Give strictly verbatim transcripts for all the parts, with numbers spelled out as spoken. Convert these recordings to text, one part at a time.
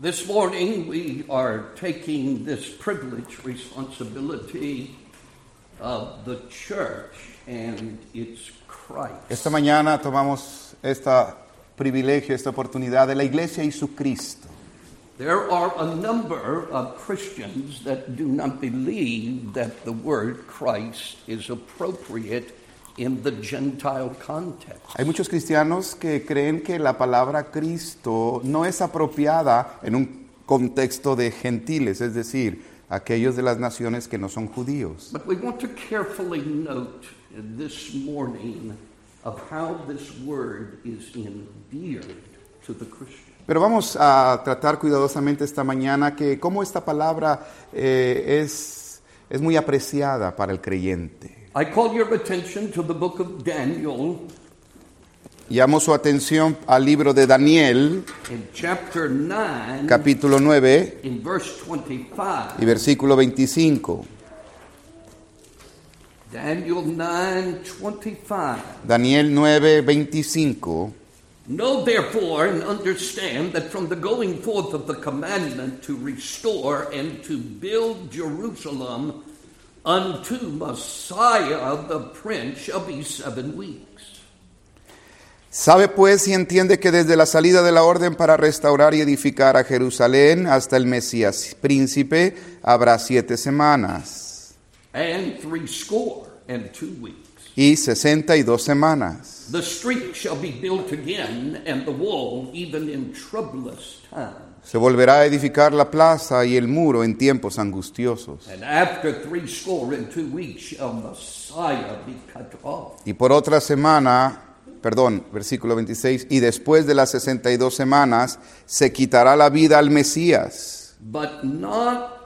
This morning we are taking this privileged responsibility of the church and its Christ. Esta mañana tomamos este privilegio, esta oportunidad de la iglesia y su Cristo. There are a number of Christians that do not believe that the word Christ is appropriate in the Gentile context. Hay muchos cristianos que creen que la palabra Cristo no es apropiada en un contexto de gentiles, es decir, aquellos de las naciones que no son judíos. But we want to carefully note this morning of how this word is endeared to the Christian. Pero vamos a tratar cuidadosamente esta mañana que cómo esta palabra eh, es, es muy apreciada para el creyente. I call your attention to the book of Daniel. Llamo su atención al libro de Daniel, In chapter nine, capítulo nueve in verse twenty-five. y versículo veinticinco. Daniel nine twenty-five. Daniel nueve, veinticinco. Know therefore and understand that from the going forth of the commandment to restore and to build Jerusalem unto Messiah the Prince shall be seven weeks. Sabe pues y entiende que desde la salida de la orden para restaurar y edificar a Jerusalén hasta el Mesías príncipe habrá siete semanas And threescore and two weeks. y sesenta y dos semanas. The street shall be built again, and the wall even in troublous times. Se volverá a edificar la plaza y el muro en tiempos angustiosos. And after threescore and two weeks shall Messiah be cut off. Y por otra semana, perdón, versículo veintiséis, y después de las sesenta y dos semanas se quitará la vida al Mesías, But not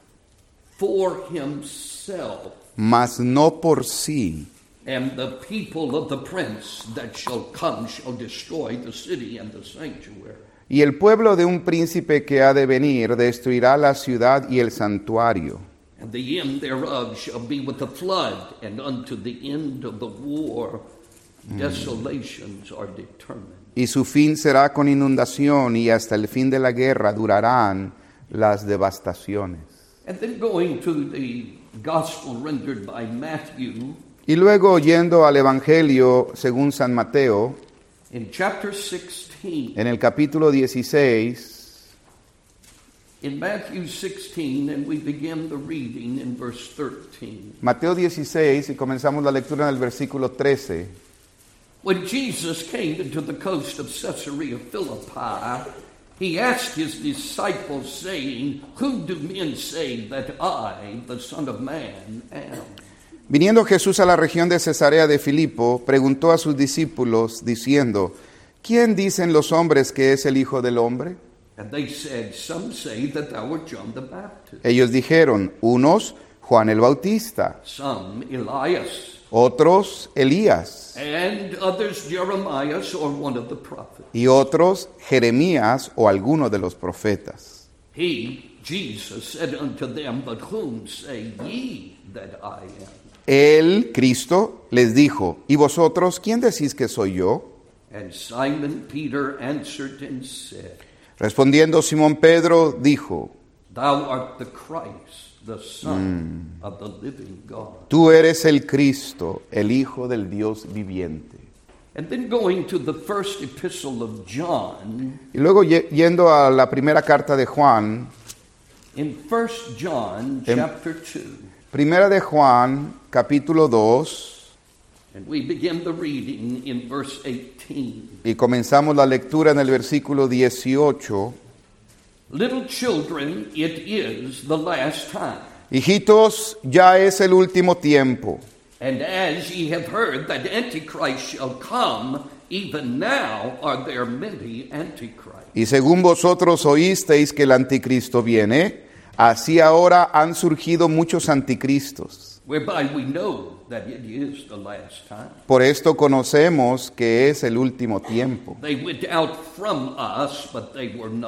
for himself mas no por sí. and the people of the prince that shall come shall destroy the city and the sanctuary. Y el pueblo de un príncipe que ha de venir destruirá la ciudad y el santuario. And the end thereof shall be with the flood, and unto the end of the war desolations are determined. Y su fin será con inundación, y hasta el fin de la guerra durarán las devastaciones. And then going to the gospel rendered by Matthew, Y luego yendo al Evangelio según San Mateo, in chapter sixteen, en el capítulo dieciséis, in Matthew sixteen, and we begin the reading in verse thirteen. Mateo dieciséis, y comenzamos la lectura en el versículo trece. When Jesus came into the coast of Caesarea Philippi, he asked his disciples, saying, Who do men say that I, the Son of Man, am? Viniendo Jesús a la región de Cesarea de Filipo, preguntó a sus discípulos, diciendo, ¿quién dicen los hombres que es el Hijo del Hombre? And they said, Some say that thou art John the Baptist, Ellos dijeron, unos, Juan el Bautista, some Elias, otros, Elías, and others Jeremiah or one of the prophets. y otros, Jeremías o alguno de los profetas. He, Jesus, said unto them, But whom say ye that I am? Él, Cristo, les dijo, ¿y vosotros quién decís que soy yo? And Simon Peter answered and said, Respondiendo Simón Pedro, dijo, Thou art the Christ, the Son of the living God. tú eres el Cristo, el Hijo del Dios viviente. And then going to the first epistle of John, Y luego ye- yendo a la primera carta de Juan, in First John Em- chapter two, primera de Juan, capítulo dos, and we begin the reading in verse eighteen. y comenzamos la lectura en el versículo dieciocho. Little children, it is the last time. Hijitos, ya es el último tiempo. And as ye have heard that Antichrist shall come, even now are there many Antichrists. Y según vosotros oísteis que el anticristo viene, así ahora han surgido muchos anticristos. Whereby we know that it is the last time. Por esto conocemos que es el último tiempo. They went out from us, but they were not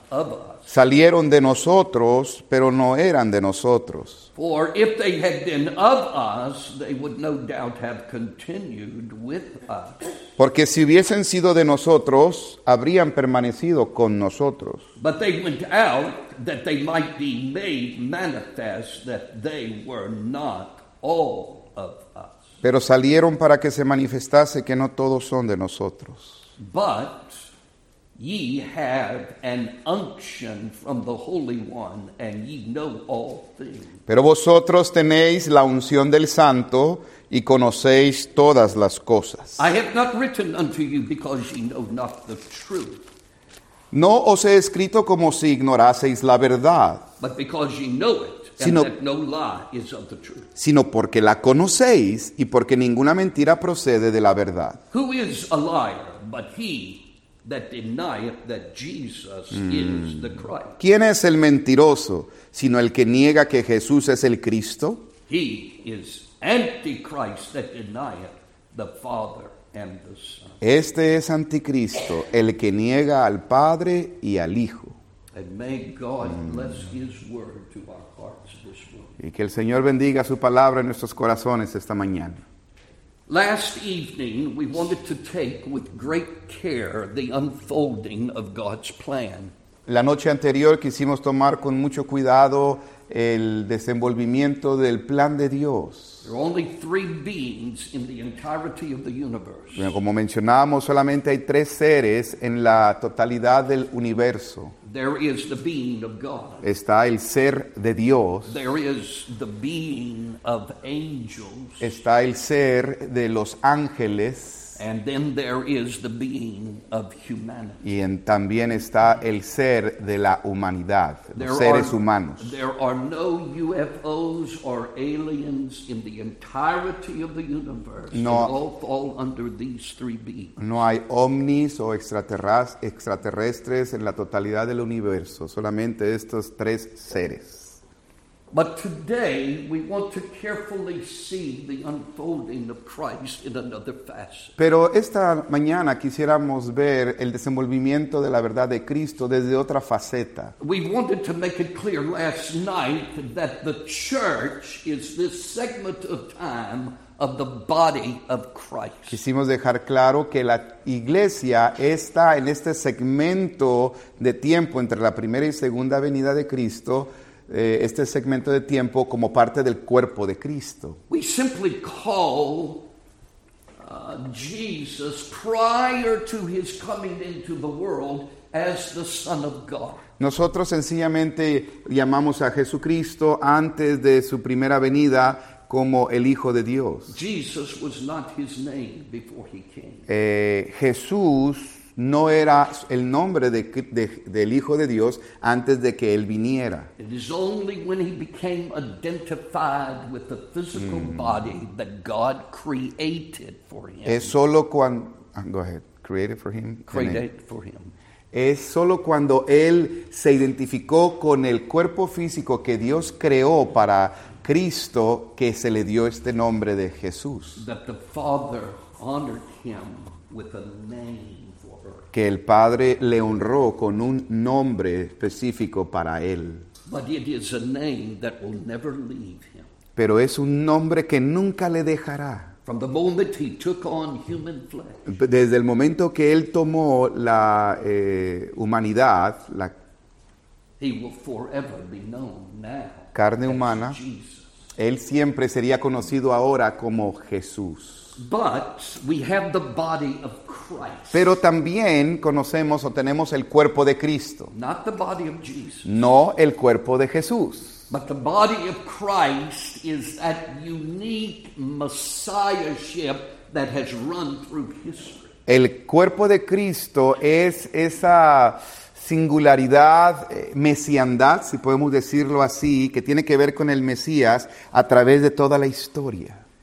of us. Salieron de nosotros, pero no eran de nosotros. For if they had been of us, they would no doubt have continued with us. Porque si hubiesen sido de nosotros, habrían permanecido con nosotros. But they went out that they might be made manifest that they were not all of us. Pero salieron para que se manifestase que no todos son de nosotros. But ye have an unction from the Holy One, and ye know all things. Pero vosotros tenéis la unción del Santo y conocéis todas las cosas. I have not written unto you because ye know not the truth, No os he escrito como si ignoraseis la verdad, but because ye know it, and Sino- that no lie is of the truth. sino porque la conocéis y porque ninguna mentira procede de la verdad. Who is a liar but he that denieth that Jesus is the Christ? ¿Quién es el mentiroso, sino el que niega que Jesús es el Cristo? He is Antichrist that denieth the Father and the Son. Este es Anticristo, el que niega al Padre y al Hijo. And may God bless his word to our hearts this morning. Y que el Señor bendiga su palabra en nuestros corazones esta mañana. Last evening, we wanted to take with great care the unfolding of God's plan. La noche anterior quisimos tomar con mucho cuidado el desenvolvimiento del plan de Dios. There are only three beings in the entirety of the universe. Bueno, como mencionábamos, solamente hay tres seres en la totalidad del universo. There is the being of God. Está el ser de Dios, There is the being of angels. está el ser de los ángeles And then there is the being of humanity. y en- también está el ser de la humanidad, There los seres are, humanos. there are no U F Os or aliens in the entirety of the universe. No. They all fall under these three beings. No hay ovnis o extraterras- extraterrestres en la totalidad del universo, solamente estos tres seres. But today we want to carefully see the unfolding of Christ in another facet. Pero esta mañana quisiéramos ver el desenvolvimiento de la verdad de Cristo desde otra faceta. We wanted to make it clear last night that the church is this segment of time of the body of Christ. Quisimos dejar claro que la iglesia está en este segmento de tiempo entre la primera y segunda venida de Cristo, eh, este segmento de tiempo como parte del cuerpo de Cristo. We simply call uh, Jesus prior to his coming into the world as the Son of God. Nosotros sencillamente llamamos a Jesucristo antes de su primera venida como el Hijo de Dios. Jesus was not his name before he came. Eh, Jesús no era el nombre de- de- del Hijo de Dios antes de que Él viniera. It is only when he became identified with the physical body that God created for him. Es solo cuando... Go ahead. Created for him. Created for him. Es solo cuando Él se identificó con el cuerpo físico que Dios creó para Cristo que se le dio este nombre de Jesús. That the Father honored him with a name for her. Que el Padre le honró con un nombre específico para Él. But it is a name that will never leave him. Pero es un nombre que nunca le dejará. From the moment he took on human flesh, Desde el momento que Él tomó la eh, humanidad, la he will forever be known now carne as humana, Jesus. Él siempre sería conocido ahora como Jesús. But we have the body of Christ, Pero también conocemos o tenemos el cuerpo de Cristo, not the body of Jesus. no el cuerpo de Jesús. But the body of Christ is that unique messiahship that has run through history. El cuerpo de Cristo es esa singularidad, eh, mesiandad, si podemos decirlo así, que tiene que ver con el Mesías a través de toda la historia.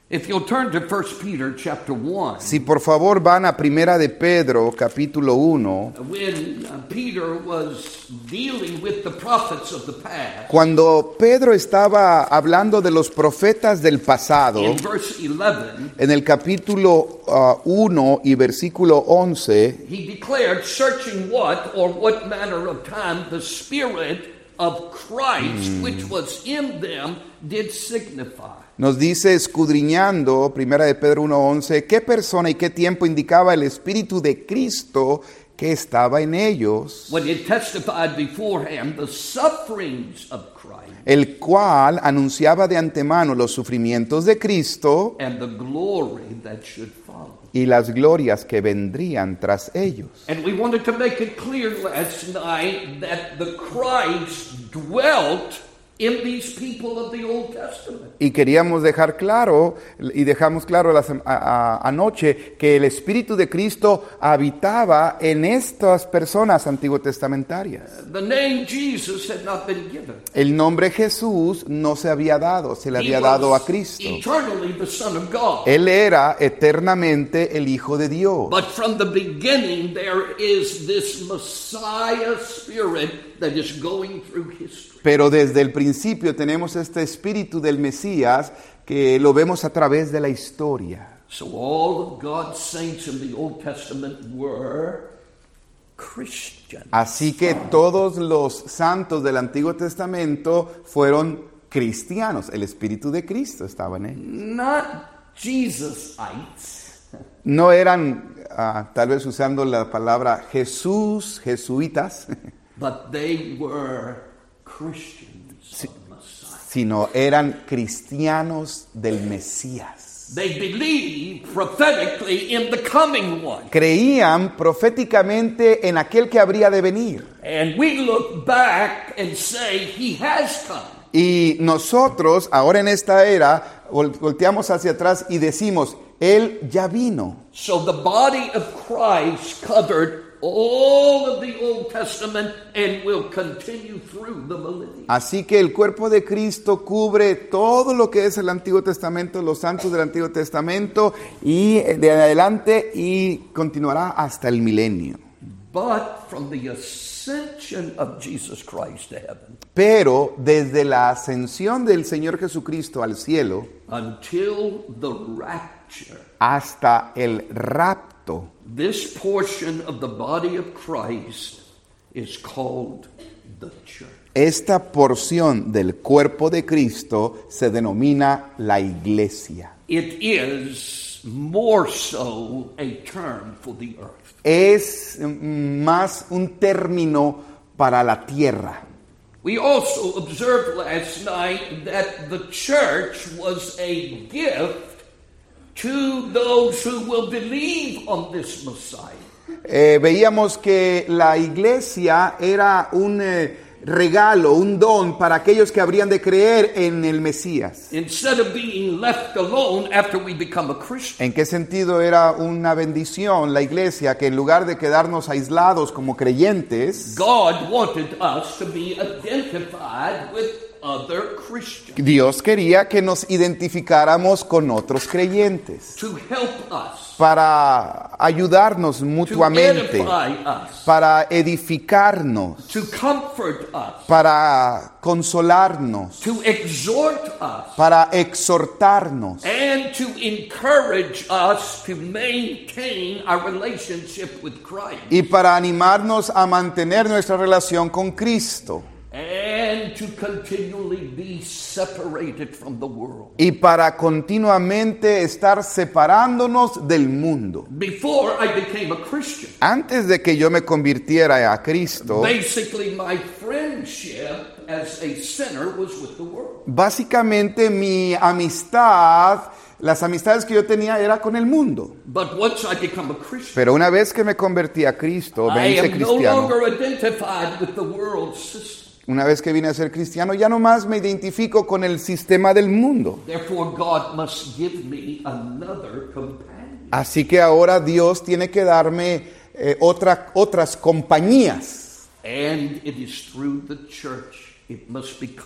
If you'll turn to First Peter chapter one. Si por favor van a Primera de Pedro, capítulo uno. When uh, Peter was dealing with the prophets of the past. Cuando Pedro estaba hablando de los profetas del pasado, In verse eleven, en el capítulo uh, uno y versículo once, he declared, searching what or what manner of time the Spirit of Christ, mm. which was in them, did signify. Nos dice, escudriñando, Primera de Pedro uno once, qué persona y qué tiempo indicaba el Espíritu de Cristo que estaba en ellos, When he testified beforehand the sufferings of Christ el cual anunciaba de antemano los sufrimientos de Cristo and the glory that should follow. y las glorias que vendrían tras ellos. And we wanted to make it clear last night that the Christ dwelt in these people of the Old Testament. Y queríamos dejar claro, y dejamos claro la, a, a, anoche, que el Espíritu de Cristo habitaba en estas personas antiguo testamentarias. The name Jesus had not been given. El nombre Jesús no se había dado, se le había He dado was a Cristo. eternally the Son of God. Él era eternamente el Hijo de Dios. But from the beginning there is this Messiah spirit that is going through history. Pero desde el principio tenemos este espíritu del Mesías que lo vemos a través de la historia. So all of God's saints in the Old Testament were Christians. Así que todos los santos del Antiguo Testamento fueron cristianos. El espíritu de Cristo estaba en ellos. Not Jesusites. No eran, uh, tal vez usando la palabra Jesús, jesuitas, But they were Christians of Messiah. sino eran cristianos del Mesías. They believed prophetically in the coming one. Creían proféticamente en aquel que habría de venir. And we look back and say, he has come. Y nosotros, ahora en esta era, vol- volteamos hacia atrás y decimos, Él ya vino. So the body of Christ covered all of the Old Testament and will continue through the millennium. Así que el cuerpo de Cristo cubre todo lo que es el Antiguo Testamento, los santos del Antiguo Testamento, y de adelante y continuará hasta el milenio. But from the ascension of Jesus Christ to heaven Pero desde la ascensión del Señor Jesucristo al cielo until the rapture, hasta el rapto, this portion of the body of Christ is called the church. esta porción del cuerpo de Cristo se denomina la iglesia. It is more so a term for the earth. Es mm, más un término para la tierra. We also observed last night that the church was a gift to those who will believe on this Messiah. Eh, veíamos que la iglesia era un eh, regalo, un don para aquellos que habrían de creer en el Mesías. Instead of being left alone after we become a Christian, ¿En qué sentido era una bendición la iglesia que en lugar de quedarnos aislados como creyentes, God wanted us to be identified with other Christians, Dios quería que nos identificáramos con otros creyentes to help us, para ayudarnos to mutuamente, edify us, para edificarnos, to comfort us, para consolarnos, to exhort us, para exhortarnos and to encourage us to maintain our relationship with Christ, y para animarnos a mantener nuestra relación con Cristo and to continually be separated from the world. y para continuamente estar separándonos del mundo. Before I became a Christian, Antes de que yo me convirtiera a Cristo, basically my friendship as a sinner was with the world. básicamente mi amistad, las amistades que yo tenía era con el mundo. But once I become a Christian, Pero una vez que me convertí a Cristo, me I hice am no cristiano. longer identified with the world system. Una vez que vine a ser cristiano, ya no más me identifico con el sistema del mundo. Therefore, God must give me another companion. Así que ahora Dios tiene que darme eh, otra, otras compañías. And it is through the church it must become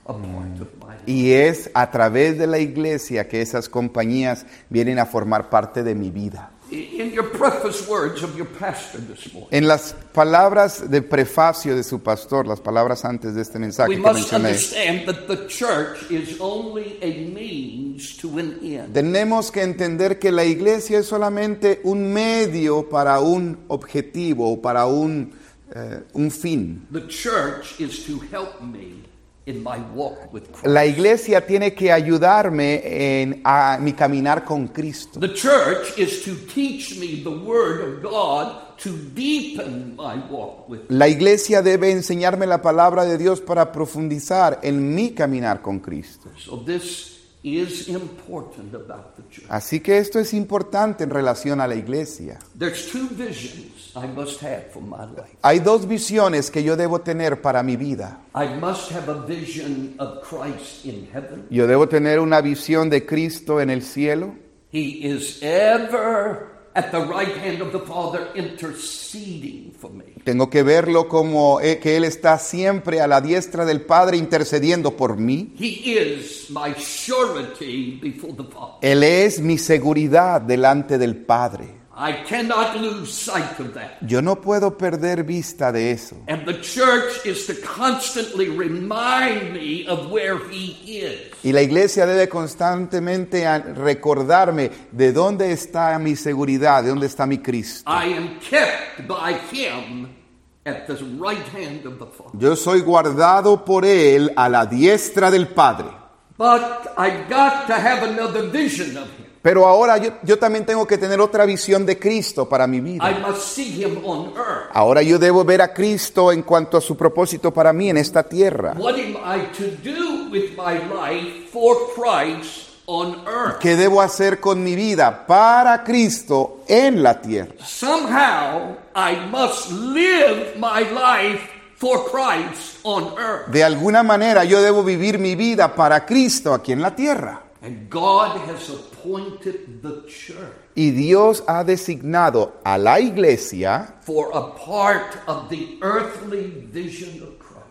a part of my life. Y es a través de la iglesia que esas compañías vienen a formar parte de mi vida. In your preface words of your pastor this morning, En las palabras de prefacio de su pastor, las palabras antes de este mensaje we que must mencioné, understand that the church is only a means to an end. tenemos que entender que la iglesia es solamente un medio para un objetivo o para un, eh, un fin. The church is to help me in my walk with Christ. La iglesia tiene que ayudarme en a mi caminar con Cristo. The church is to teach me the word of God to deepen my walk with Him. La iglesia debe enseñarme la palabra de Dios para profundizar en mi caminar con Cristo. So this is important about the church. Así que esto es importante en relación a la iglesia. There's two visions I must have for my life. Hay dos visiones que yo debo tener para mi vida. I must have a vision of Christ in heaven. Yo debo tener una visión de Cristo en el cielo. He is ever at the right hand of the Father interceding for me. Tengo que verlo como eh, que Él está siempre a la diestra del Padre intercediendo por mí. He is my surety before the Father. Él es mi seguridad delante del Padre. I cannot lose sight of that. Yo no puedo perder vista de eso. And the church is to constantly remind me of where He is. Y la iglesia debe constantemente a- recordarme de dónde está mi seguridad, de dónde está mi Cristo. I am kept by Him at the right hand of the Father. Yo soy guardado por Él a la diestra del Padre. But I've got to have another vision of Him. Pero ahora yo, yo también tengo que tener otra visión de Cristo para mi vida. I must see Him on earth. Ahora yo debo ver a Cristo en cuanto a su propósito para mí en esta tierra. What am I to do with my life for Christ on earth? ¿Qué debo hacer con mi vida para Cristo en la tierra? Somehow I must live my life for Christ on earth. De alguna manera yo debo vivir mi vida para Cristo aquí en la tierra. And God has appointed the church Y Dios ha designado a la iglesia for a part of the earthly vision of Christ.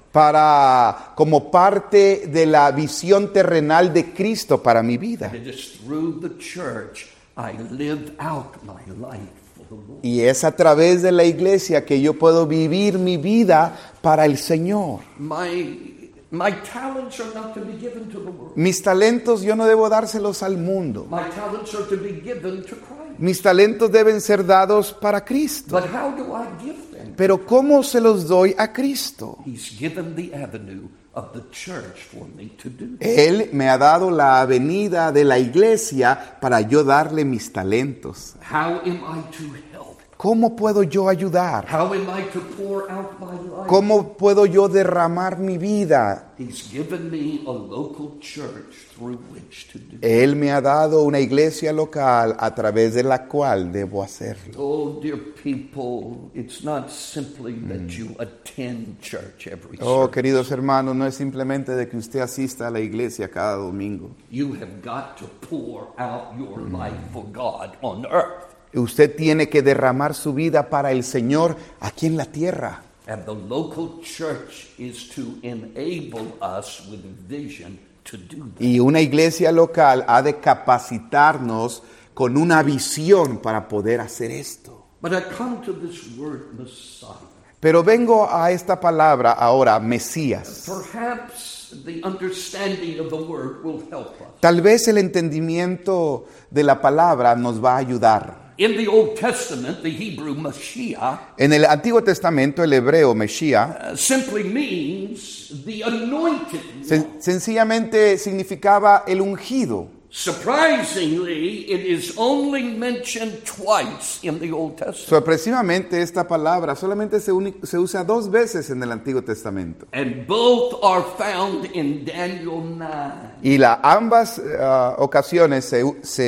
para como parte de la visión terrenal de Cristo para mi vida. It is through the church I live out my life for the Lord. Y es a través de la iglesia que yo puedo vivir mi vida para el Señor. My my talents are not to be given to the world. Mis talentos yo no debo dárselos al mundo. My talents are to be given to Christ. Mis talentos deben ser dados para Cristo. But how do I give them? Pero ¿cómo se los doy a Cristo? He's given the avenue of the church for me to do. Él me ha dado la avenida de la iglesia para yo darle mis talentos. How am I to help? ¿Cómo puedo yo ayudar? How am I to pour out my life? ¿Cómo puedo yo derramar mi vida? He's given me a local church through which to do. Él me ha dado una iglesia local a través de la cual debo hacerlo. Oh, dear people, it's not simply that you attend church every Oh, Sunday. queridos hermanos, no es simplemente de que usted asista a la iglesia cada domingo. You have got to pour out your life for God on earth. Usted tiene que derramar su vida para el Señor aquí en la tierra. And the local church is to enable us with vision to do that. Y una iglesia local ha de capacitarnos con una visión para poder hacer esto. But I come to this word Messiah. Pero vengo a esta palabra ahora, Mesías. Perhaps the understanding of the word will help us. Tal vez el entendimiento de la palabra nos va a ayudar. In the Old Testament, the Hebrew Mashiach En el Antiguo Testamento, el hebreo Mesías uh, simply means the anointed one. sen- sencillamente significaba el ungido. Surprisingly, it is only mentioned twice in the Old Testament. Sorpresivamente, esta palabra solamente se, uni- se usa dos veces en el Antiguo Testamento. And both are found in Daniel nine. Y la, ambas ah, ocasiones se,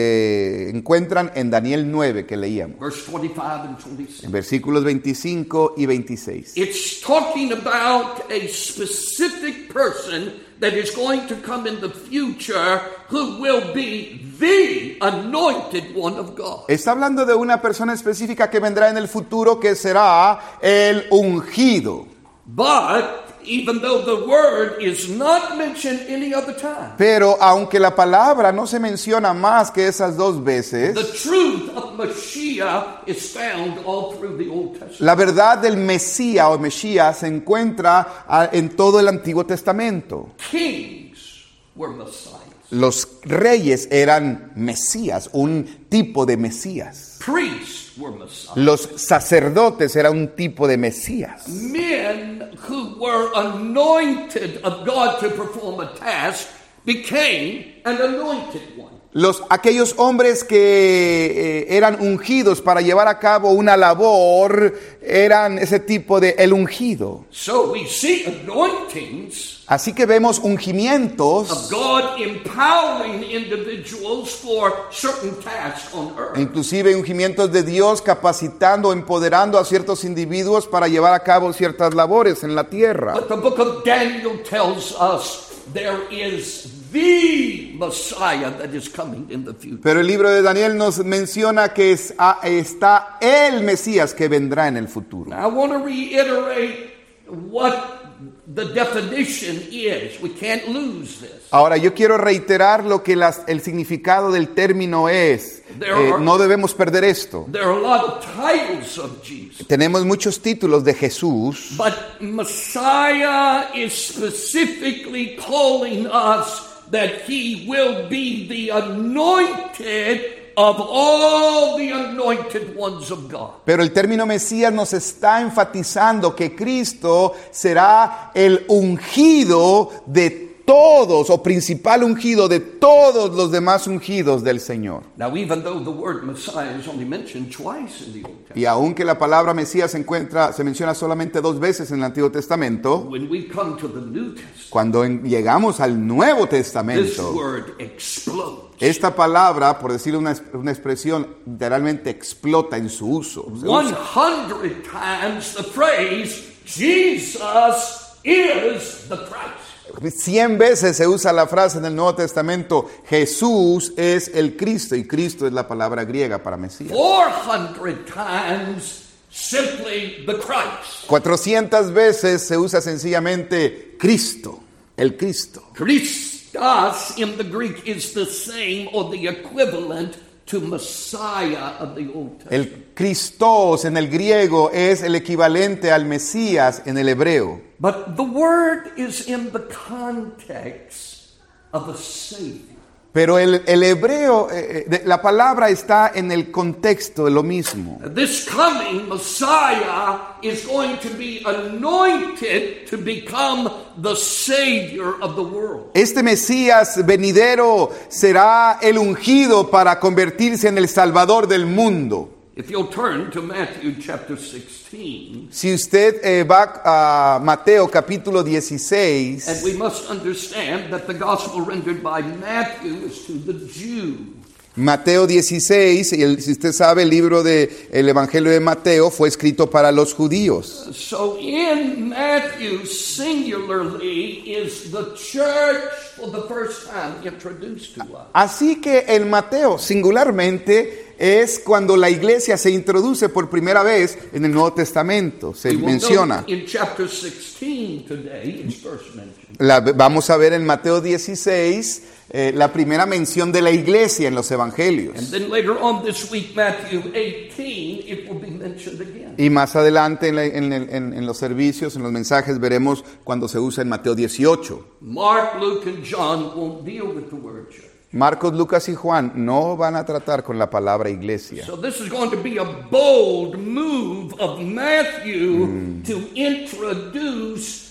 se encuentran en Daniel nueve que leíamos, Verse twenty-five and twenty-six. en versículos veinticinco y veintiséis. It's talking about a specific person that is going to come in the future who will be the anointed one of God. Está hablando de una persona específica que vendrá en el futuro que será el ungido. But even though the word is not mentioned any other time, Pero aunque la palabra no se menciona más que esas dos veces, the truth of Mashiach is found all through the Old Testament. la verdad del Mesías o Mesías se encuentra ah, en todo el Antiguo Testamento. Kings were Messiahs. Los reyes eran Mesías, un tipo de Mesías. Priests were Messiahs. Los sacerdotes eran un tipo de Mesías. Men who were anointed of God to perform a task became an anointed one. Los, aquellos hombres que eh, eran ungidos para llevar a cabo una labor eran ese tipo de el ungido. So we see anointings Así que vemos of ungimientos, God empowering individuals for certain tasks on earth. inclusive ungimientos de Dios capacitando, empoderando a ciertos individuos para llevar a cabo ciertas labores en la tierra. But the book of Daniel tells us there is the Messiah that is coming in the future. Pero el libro de Daniel nos menciona que es, ah, está el Mesías que vendrá en el futuro. Now, I want to reiterate what the definition is. We can't lose this. Ahora, yo quiero reiterar lo que las, el significado del término es. Eh, no debemos perder esto. There are a lot of titles of Jesus, Tenemos muchos títulos de Jesús, but Messiah is specifically calling us that he will be the anointed of all the anointed ones of God. pero el término Mesías nos está enfatizando que Cristo será el ungido de todos, o principal ungido de todos los demás ungidos del Señor. Now, even though the word Messiah is only mentioned twice in the Old Testament, Y aunque la palabra Mesías se encuentra, se menciona solamente dos veces en el Antiguo Testamento, when we come to the New Testament, cuando en- llegamos al Nuevo this Testamento, word explodes. esta palabra, por decir una, una expresión, literalmente explota en su uso. Se one usa. hundred times the phrase, Jesus is the Christ. Cien veces se usa la frase en el Nuevo Testamento, Jesús es el Cristo, y Cristo es la palabra griega para Mesías. four hundred times simply the Christ. Cuatrocientas veces se usa sencillamente Cristo, el Cristo. Christos in the Greek is the same or the equivalent to Messiah of the Old Testament. El Christos en el griego es el equivalente al Mesías en el hebreo. But the word is in the context of a Savior. Pero el, el hebreo, eh, de- la palabra está en el contexto de lo mismo. This coming Messiah is going to be anointed to become the Savior of the world. Este Mesías venidero será el ungido para convertirse en el Salvador del mundo. If you'll turn to Matthew chapter sixteen, Si usted eh, va a Mateo capítulo dieciséis, and we must understand that the gospel rendered by Matthew is to the Jew. Mateo dieciséis, y el- si usted sabe, el libro del Evangelio de Mateo fue escrito para los judíos. So in Matthew, singularly, is the church for the first time introduced to us. Así que en Mateo, singularmente, es cuando la iglesia se introduce por primera vez en el Nuevo Testamento. Se We will menciona. note in chapter sixteen today, it's first mentioned. La- vamos a ver en Mateo dieciséis eh, la primera mención de la iglesia en los evangelios. And then later on this week, Matthew eighteen, it will be mentioned again. Y más adelante en, la- en el- en- en los servicios, en los mensajes, veremos cuando se usa en Mateo dieciocho. Mark, Luke, and John won't deal with the word church. Marcos, Lucas y Juan no van a tratar con la palabra iglesia. So this is going to be a bold move of Matthew to introduce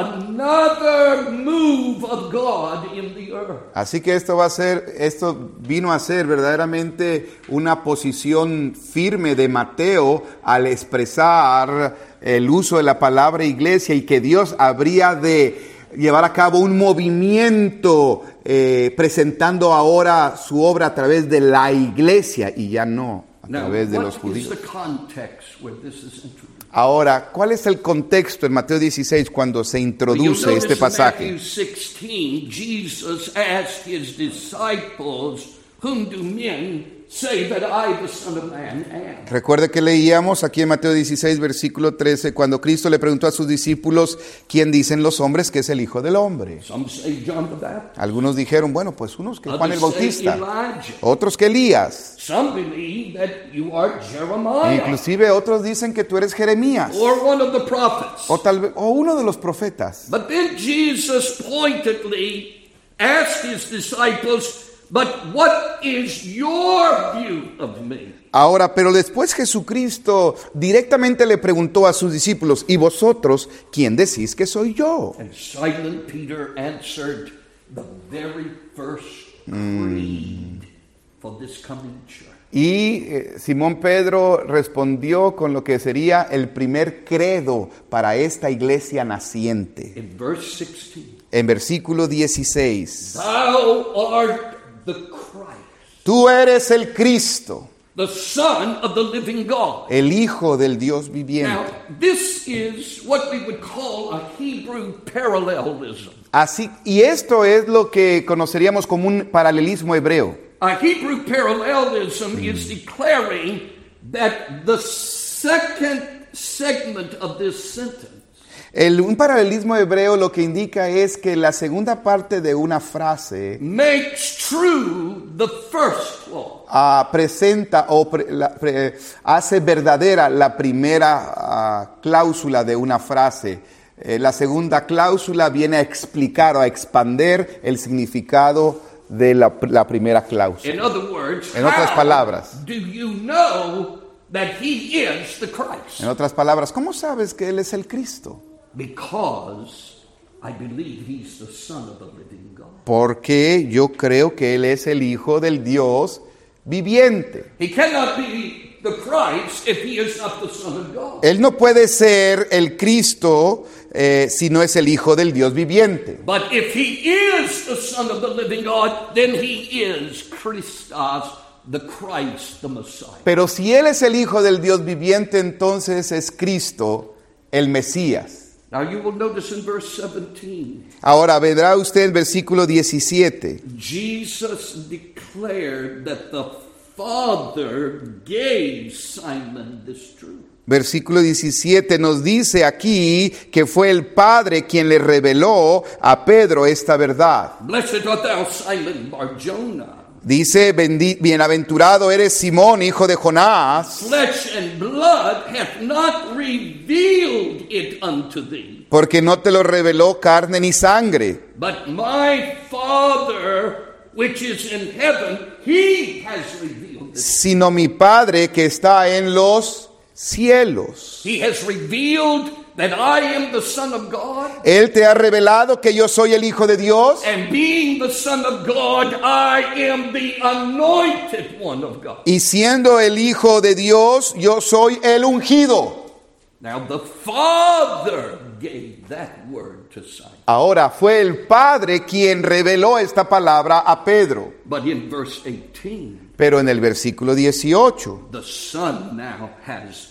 another move of God in the earth. Así que esto va a ser, esto vino a ser verdaderamente una posición firme de Mateo al expresar el uso de la palabra iglesia y que Dios habría de llevar a cabo un movimiento eh, presentando ahora su obra a través de la iglesia y ya no a Now, través de los what is judíos. the context where this is introduced? Ahora, ¿cuál es el contexto en Mateo dieciséis cuando se You'll introduce notice este in pasaje? Matthew sixteen, Jesus asked his disciples, "Whom do men say that I, the Son of Man, am? Recuerde que leíamos aquí en Mateo dieciséis, versículo trece, cuando Cristo le preguntó a sus discípulos, ¿quién dicen los hombres que es el Hijo del Hombre? Some say John the Baptist. Algunos dijeron, bueno, pues unos que Juan el Others say Bautista, Elijah. otros que Elías, Some believe that you are Jeremiah inclusive otros dicen que tú eres Jeremías, or one of the prophets. o tal vez, o uno de los profetas. But then Jesus pointedly asked his disciples, but what is your view of me? Ahora, pero después Jesucristo directamente le preguntó a sus discípulos, ¿y vosotros quién decís que soy yo? And Simon Peter answered the very first creed for this coming church. Y eh, Simón Pedro respondió con lo que sería el primer credo para esta iglesia naciente. In verse sixteen, En versículo dieciséis, thou art the Christ, tú eres el Cristo, the Son of the living God. el Hijo del Dios viviente. Now, this is what we would call a Hebrew parallelism. Así, y esto es lo que conoceríamos como un paralelismo hebreo. A Hebrew parallelism is declaring that the second segment of this sentence El, un paralelismo hebreo lo que indica es que la segunda parte de una frase makes true the first clause. ah, presenta o pre- la- pre- hace verdadera la primera ah, cláusula de una frase. Eh, la segunda cláusula viene a explicar o a expander el significado de la, la primera cláusula. In other words, En otras how palabras. do you know that he is the Christ? En otras palabras, ¿cómo sabes que Él es el Cristo? Because I believe he's the Son of the living God. Porque yo creo que Él es el Hijo del Dios viviente. He cannot be the Christ if he is not the Son of God. Él no puede ser el Cristo eh, si no es el Hijo del Dios viviente. But if he is the Son of the living God, then he is Christos, the Christ, the Messiah. Pero si Él es el Hijo del Dios viviente, entonces es Cristo, el Mesías. Now you will notice in verse seventeen, Ahora verá usted el versículo diecisiete. Jesus declared that the Father gave Simon this truth. Versículo diecisiete nos dice aquí que fue el Padre quien le reveló a Pedro esta verdad. Blessed art thou, Simon Bar-Jonah. Dice, "Bendi- bienaventurado eres Simón, hijo de Jonás, Flesh and blood hath not revealed it unto thee, porque no te lo reveló carne ni sangre, but my Father which is in heaven, he has revealed it. sino mi Padre que está en los cielos. He has revealed that I am the Son of God, Él te ha revelado que yo soy el Hijo de Dios, and being the Son of God, I am the anointed one of God. y siendo el Hijo de Dios, yo soy el ungido. Now the Father gave that word to Simon. Ahora fue el Padre quien reveló esta palabra a Pedro. But in verse eighteen, Pero en el versículo dieciocho, the Son now has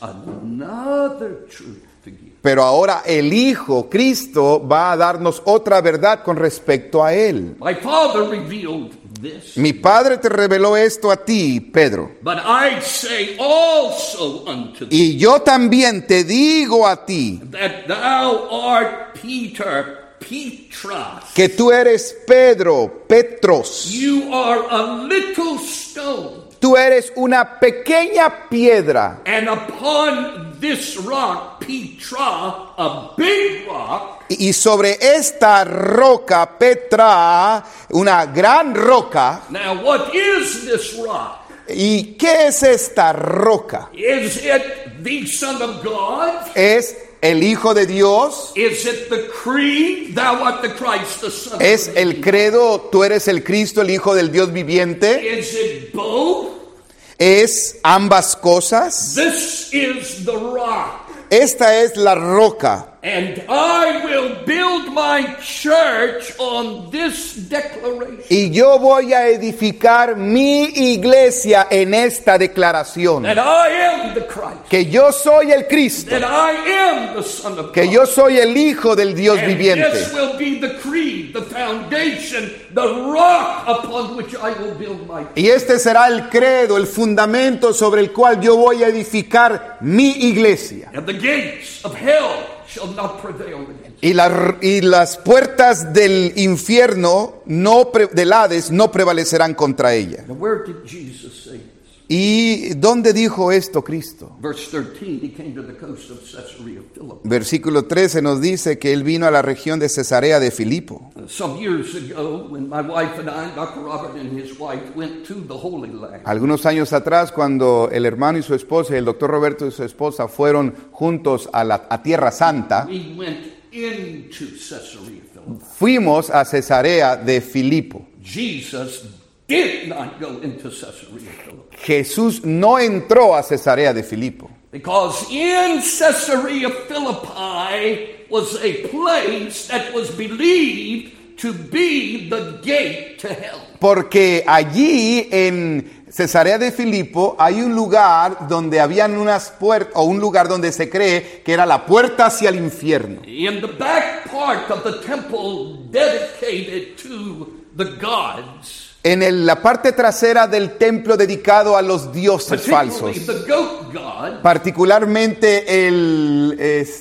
another truth for you. pero ahora el Hijo, Cristo, va a darnos otra verdad con respecto a Él. My Father revealed this, Mi Padre te reveló esto a ti, Pedro. but I say also unto thee, Y yo también te digo a ti that thou art Peter, Petros. que tú eres Pedro, Petros. You are a little stone, Tú eres una pequeña piedra. and upon this rock, Petra, a big rock, Y sobre esta roca, Petra, una gran roca. now what is this rock? ¿Y qué es esta roca? Is it the Son of God? Es el Hijo de Dios. Is it the creed? Thou art the Christ, the Son Es of the el living credo, tú eres el Cristo, el Hijo del Dios God? viviente. Is it both? Es ambas cosas. This is the rock. Esta es la roca. And I will build my church on this declaration. Y yo voy a edificar mi iglesia en esta declaración. That I am the Christ. Que yo soy el Cristo. That I am the Son of God. Que yo soy el Hijo del Dios and viviente. This will be the creed, the foundation, the rock upon which I will build my church. Y este será el credo, el fundamento sobre el cual yo voy a edificar mi iglesia. And the gates of hell shall not prevail against Y, la, y las puertas del infierno, no pre, del Hades, no prevalecerán contra ella. Now, where did Jesus say this? ¿Y dónde dijo esto Cristo? Verse thirteen, he came to the coast of Caesarea Philippi. Versículo trece nos dice que él vino a la región de Cesarea de Filipo. Uh, Some years ago, when my wife and I, Doctor Robert and his wife, went to the Holy Land, Algunos años atrás, cuando el hermano y su esposa y el doctor Roberto y su esposa fueron juntos a la a Tierra Santa, we went into Caesarea Philippi. fuimos a Cesarea de Filipo. Jesus did not go into Caesarea Philippi. Jesús no entró a Cesarea de Filipo. Because in Caesarea Philippi was a place that was believed to be the gate to hell. Porque allí en Cesarea de Filipo hay un lugar donde habían unas puertas, o un lugar donde se cree que era la puerta hacia el infierno. In the back part of the temple dedicated to the gods, En el- la parte trasera del templo dedicado a los dioses falsos, particularly the goat god, particularmente el,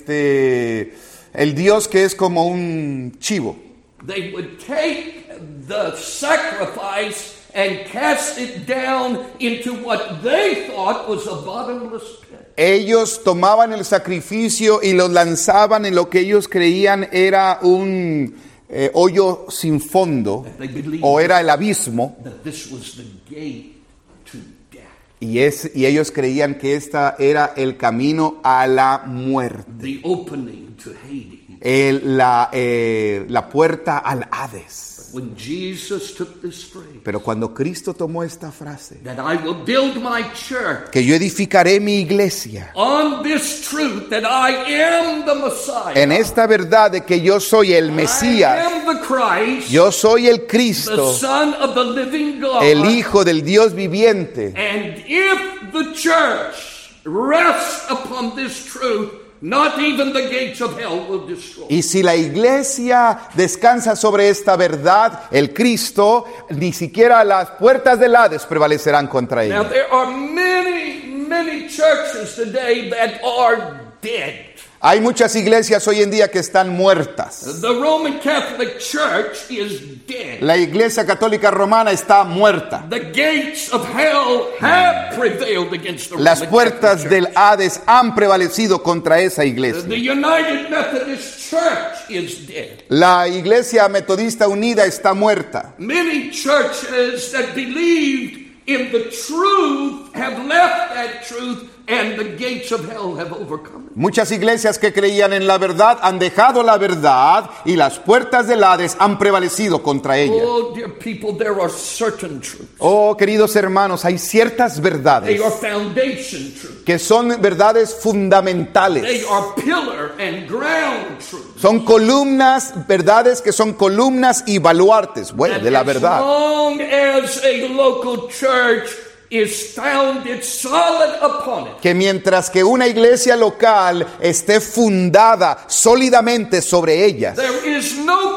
este, el dios que es como un chivo. they would take the sacrifice and cast it down into what they thought was a bottomless pit. Ellos tomaban el sacrificio y lo lanzaban en lo que ellos creían era un eh, hoyo sin fondo, They believed o era el abismo, that this was the gate to death. y, es, y ellos creían que esta era el camino a la muerte, The opening to Hades. el- la, eh, la puerta al Hades. When Jesus took this phrase, Pero cuando Cristo tomó esta frase, that I will build my church que yo edificaré mi iglesia on this truth that I am the Messiah, en esta verdad de que yo soy el I Mesías, am the Christ, yo soy el the Cristo, Son of the living God, el Hijo del Dios viviente. and if the church rests upon this truth, not even the gates of hell will destroy. Y si la iglesia descansa sobre esta verdad, el Cristo, ni siquiera las puertas del Hades prevalecerán contra Now ella. there are many, many churches today that are dead. Hay muchas iglesias hoy en día que están muertas. The Roman Catholic Church is dead. La iglesia católica romana está muerta. The gates of hell have prevailed against the Las Roman puertas Catholic del Hades han prevalecido contra esa Church. iglesia. The United Methodist Church is dead. La iglesia metodista unida está muerta. Many churches that believed in the truth have left that truth, and the gates of hell have overcome it. Muchas iglesias que creían en la verdad han dejado la verdad y las puertas del Hades han prevalecido contra ella. Oh, dear people, there are certain truths. Oh, queridos hermanos, hay ciertas They verdades are foundation truths. que son verdades They fundamentales. are pillar and ground truths. Son columnas, verdades que son columnas y baluartes, bueno, de la As verdad. long as a local church is founded solid upon it, Que mientras que una iglesia local esté fundada sólidamente sobre ellas, there is no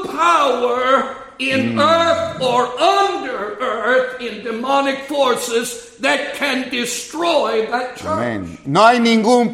power in earth or under earth in demonic forces that can destroy that church. amén, no hay ningún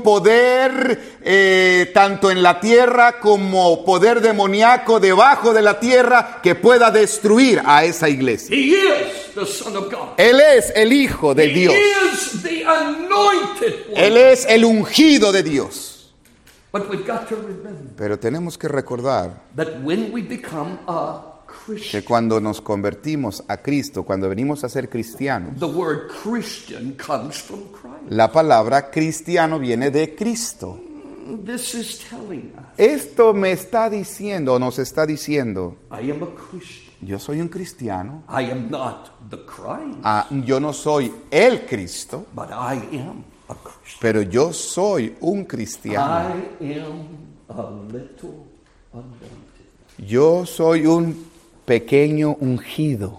poder eh, tanto en la tierra como poder demoníaco debajo de la tierra que pueda destruir a esa iglesia. He is the Son of God. Él es el Hijo de He Dios. is the anointed one. Él es el ungido de Dios. But we've got to remember Pero tenemos que recordar that when we become a Christian, que cuando nos convertimos a Cristo, cuando venimos a ser cristianos, the word Christian comes from Christ. la palabra cristiano viene de Cristo. This is telling us Esto me está diciendo, nos está diciendo, I am a Christian. yo soy un cristiano, I am not the Christ, ah, yo no soy el Cristo, but I am a Christian. pero yo soy un cristiano. I am a a little anointed. Yo soy un pequeño ungido.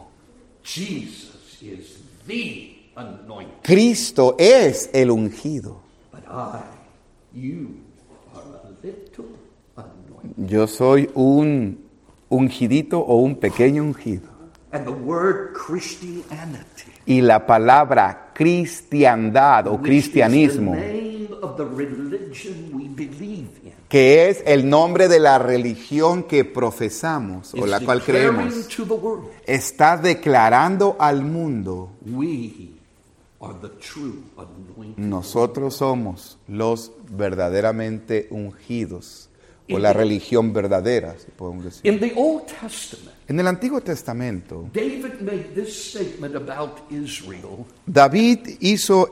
Jesus is the anointed. Cristo es el ungido. But I, you are a little anointed. Yo soy un ungidito o un pequeño ungido. And the word Christianity, Y la palabra cristiandad o cristianismo, which is the name of the religion we believe in, que es el nombre de la religión que profesamos o is la cual declaring creemos, to the world, está declarando al mundo: we are the true anointed. nosotros somos los verdaderamente ungidos, o la religión verdadera, si podemos decir. In the Old Testament, En el Antiguo Testamento, David made this statement about Israel. David hizo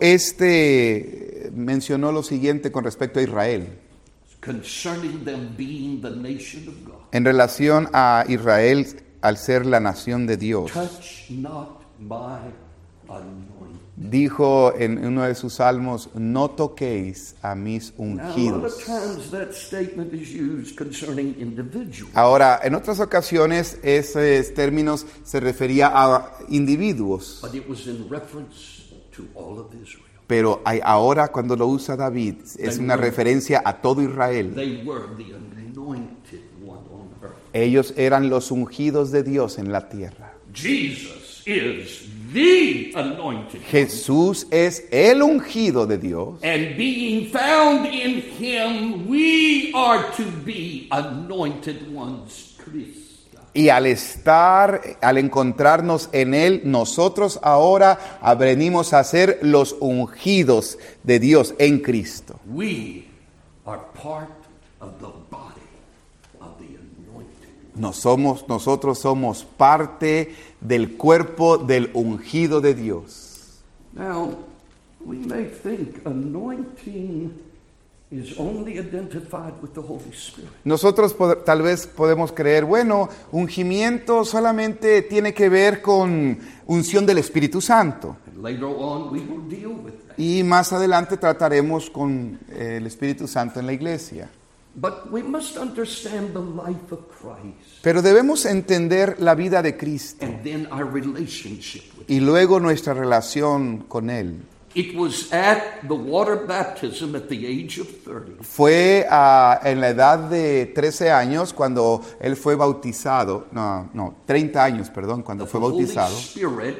este, mencionó lo siguiente con respecto a Israel, Concerning them being the nation of God. en relación a Israel al ser la nación de Dios. Touch not my anointed. Dijo en uno de sus salmos: no toquéis a mis Now, a lot ungidos. of times that statement is used concerning individuals. Ahora, en otras ocasiones, esos términos se refería a individuos, But it was in reference to all of Israel. pero hay- ahora cuando lo usa David es una referencia a todo Israel. They were the anointed one on earth. Ellos eran los ungidos de Dios en la tierra. Jesus is the anointed one. Jesús es el ungido de Dios. And being found in him, we are to be anointed ones, Christ. Y al estar, al encontrarnos en Él, nosotros ahora venimos a ser los ungidos de Dios en Cristo. We are part of the body of the anointed. Nos somos, nosotros somos parte del cuerpo del ungido de Dios. Now, we may think anointing is only identified with the Holy Spirit. Nosotros pod- tal vez podemos creer, bueno, ungimiento solamente tiene que ver con unción del Espíritu Santo. And later on, we will deal with that. Y más adelante trataremos con eh, el Espíritu Santo en la iglesia. But we must understand the life of Christ Pero debemos entender la vida de Cristo and then our relationship with Him. y luego nuestra relación con Él. It was at the water baptism at the age of thirty Fue ah, en la edad de trece años cuando Él fue bautizado, no, no, treinta años, perdón, cuando that fue the Holy bautizado, Spirit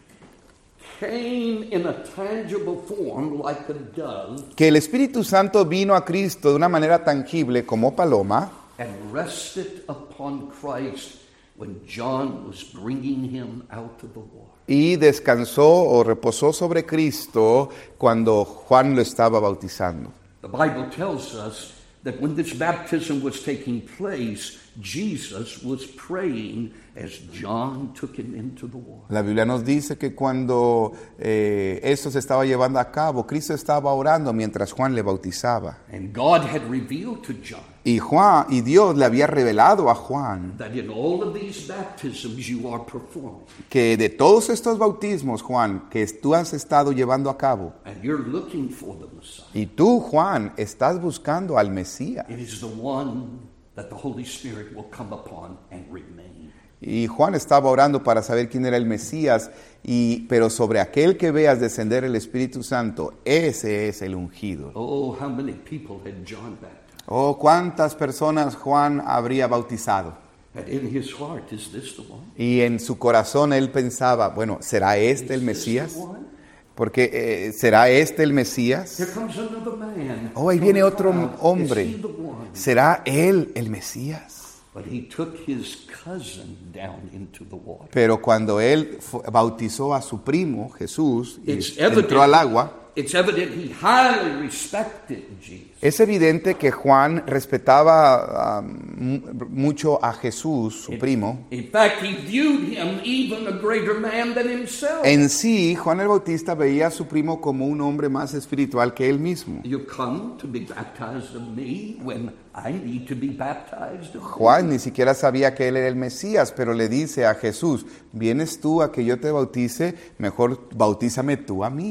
came in a tangible form like a dove que el Espíritu Santo vino a Cristo de una manera tangible como paloma and rested upon Christ when John was bringing him out of the water. y descansó o reposó sobre Cristo cuando Juan lo estaba bautizando. The Bible tells us that when this baptism was taking place, Jesus was praying as John took him into the water. La Biblia nos dice que cuando eh, esto se estaba llevando a cabo, Cristo estaba orando mientras Juan le bautizaba. And God had revealed to John Y Juan y Dios le había revelado a Juan that in all of these baptisms you are performing, que de todos estos bautismos, Juan, que tú has estado llevando a cabo, and you're looking for the Messiah. y tú, Juan, estás buscando al Mesías. It is the one that the Holy Spirit will come upon and remain. Y Juan estaba orando para saber quién era el Mesías, y, pero sobre aquel que veas descender el Espíritu Santo, ese es el ungido. Oh, how many people had John baptized? Oh, cuántas personas Juan habría bautizado. And in his heart, is this the one? Y en su corazón él pensaba, bueno, ¿será este el Is this Mesías? the one? Porque eh, ¿será este el Mesías? Here comes another man. Oh, ahí from viene the otro crowd. hombre. Is he the one? ¿Será él el Mesías? But he took his cousin down into the water. Pero cuando él fu- bautizó a su primo, Jesús, y It's evident, entró al agua, it's evident he highly respected Jesus. es evidente que Juan respetaba ah, mu- mucho a Jesús, su primo. In fact, he viewed him even a greater man than himself. En sí, Juan el Bautista veía a su primo como un hombre más espiritual que él mismo. You come to be baptized of me when I need to be baptized of you. Juan ni siquiera sabía que él era el Mesías, pero le dice a Jesús, ¿vienes tú a que yo te bautice? Mejor bautízame tú a mí.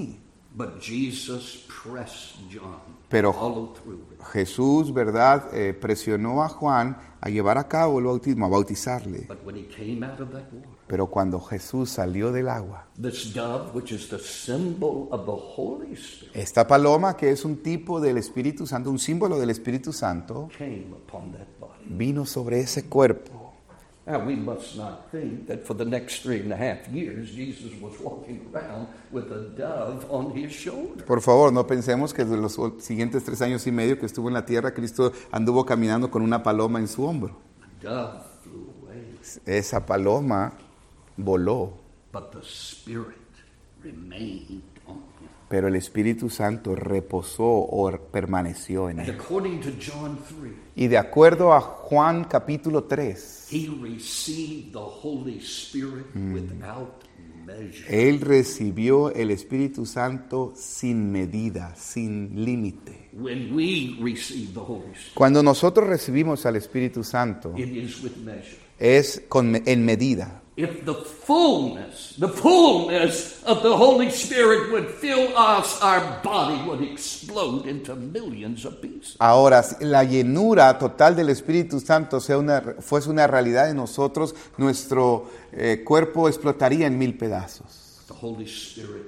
But Jesus pressed John Pero to follow through with it. Jesús, ¿verdad?, eh, presionó a Juan a llevar a cabo el bautismo, a bautizarle. But when he came out of that water, Pero cuando Jesús salió del agua, this dove, which is the symbol of the Holy Spirit, esta paloma, que es un tipo del Espíritu Santo, un símbolo del Espíritu Santo, came upon that body. vino sobre ese cuerpo. Now, we must not think that for the next three and a half years, Jesus was walking around with a dove on his shoulder. Por favor, no pensemos que de los siguientes tres años y medio que estuvo en la tierra, Cristo anduvo caminando con una paloma en su hombro. The dove flew away, Esa paloma voló, but the Spirit remained on him. pero el Espíritu Santo reposó o permaneció en And él. according to John three, Y de acuerdo a Juan capítulo tres, he received the Holy Spirit without measure. él recibió el Espíritu Santo sin medida, sin límite. When we receive the Holy Spirit, Cuando nosotros recibimos al Espíritu Santo, it is with measure. es con, en medida. If the fullness, the fullness of the Holy Spirit would fill us, our body would explode into millions of pieces. Ahora, si la llenura total del Espíritu Santo sea una, fuese una realidad en nosotros, nuestro eh, cuerpo explotaría en mil pedazos. The Holy Spirit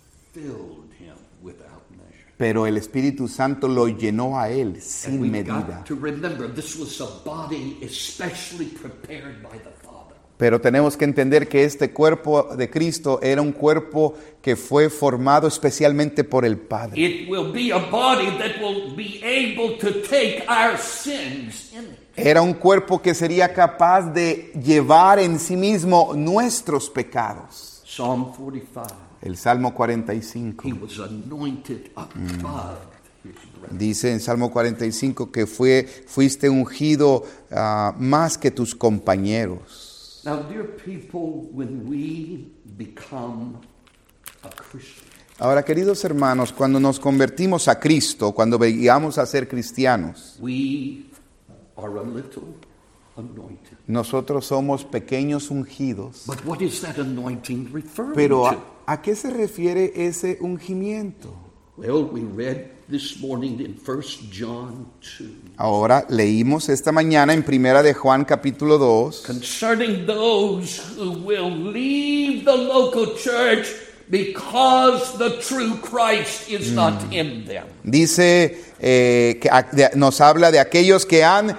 filled him without measure. Pero el Espíritu Santo lo llenó a él And sin we've medida. got to remember, this was a body especially prepared by the Father. Pero tenemos que entender que este cuerpo de Cristo era un cuerpo que fue formado especialmente por el Padre. It will be a body that will be able to take our sins in it. Era un cuerpo que sería capaz de llevar en sí mismo nuestros pecados. Psalm forty-five, El Salmo cuarenta y cinco he was anointed above his brethren. dice en Salmo cuarenta y cinco que fue, fuiste ungido ah, más que tus compañeros. Now, dear people, when we become a Christian, Ahora, queridos hermanos, cuando nos convertimos a Cristo, cuando llegamos a ser cristianos, we are a little anointed. nosotros somos pequeños ungidos. But what is that anointing referring Pero to? ¿a, a qué se refiere ese ungimiento? Well, we read this morning in First John two. Ahora leímos esta mañana en Primera de Juan capítulo dos Concerning those who will leave the local church because the true Christ is not in them. Dice eh, que a- de- nos habla de aquellos que han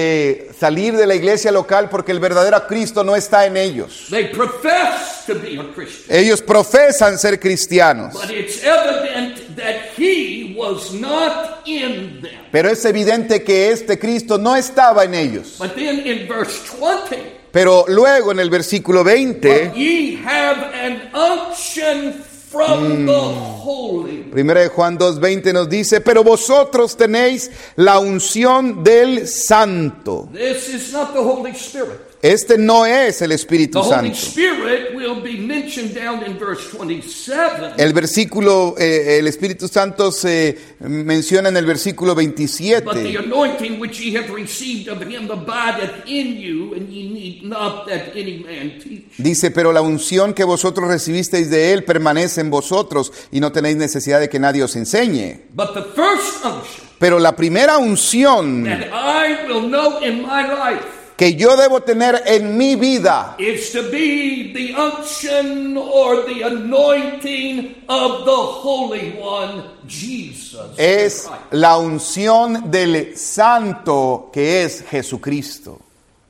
de salir de la iglesia local porque el verdadero Cristo no está en ellos. They profess to be a Christian, Ellos profesan ser cristianos, but it's evident that he was not in them. pero es evidente que este Cristo no estaba en ellos. But then in verse twenty, Pero luego en el versículo veinte, but ye have an unction from the Holy. Primera de Juan dos veinte nos dice, pero vosotros tenéis la unción del Santo. This is not the Holy Spirit. Este no es el The Espíritu Holy Santo. Spirit will be mentioned down in verse twenty-seven. El versículo, eh, el Espíritu Santo se menciona en el versículo But the veintisiete. anointing which ye have received of him abideth in you, and ye need not that any man teach. Dice, pero la unción que vosotros recibisteis de Él permanece en vosotros y no tenéis necesidad de que nadie os enseñe. But the first unction Pero la primera unción that I will know in my life que yo debo tener en mi vida is to be the unction or the anointing of the Holy One, Jesus es Christ. la unción del Santo que es Jesucristo.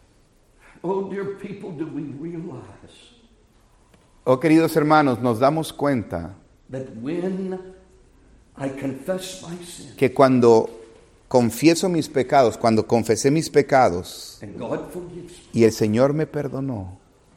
Oh, dear people, do we realize Oh, queridos hermanos, nos damos cuenta that when I confess my sin que cuando confieso mis pecados, cuando confesé mis pecados and God forgives me, y el Señor me perdonó,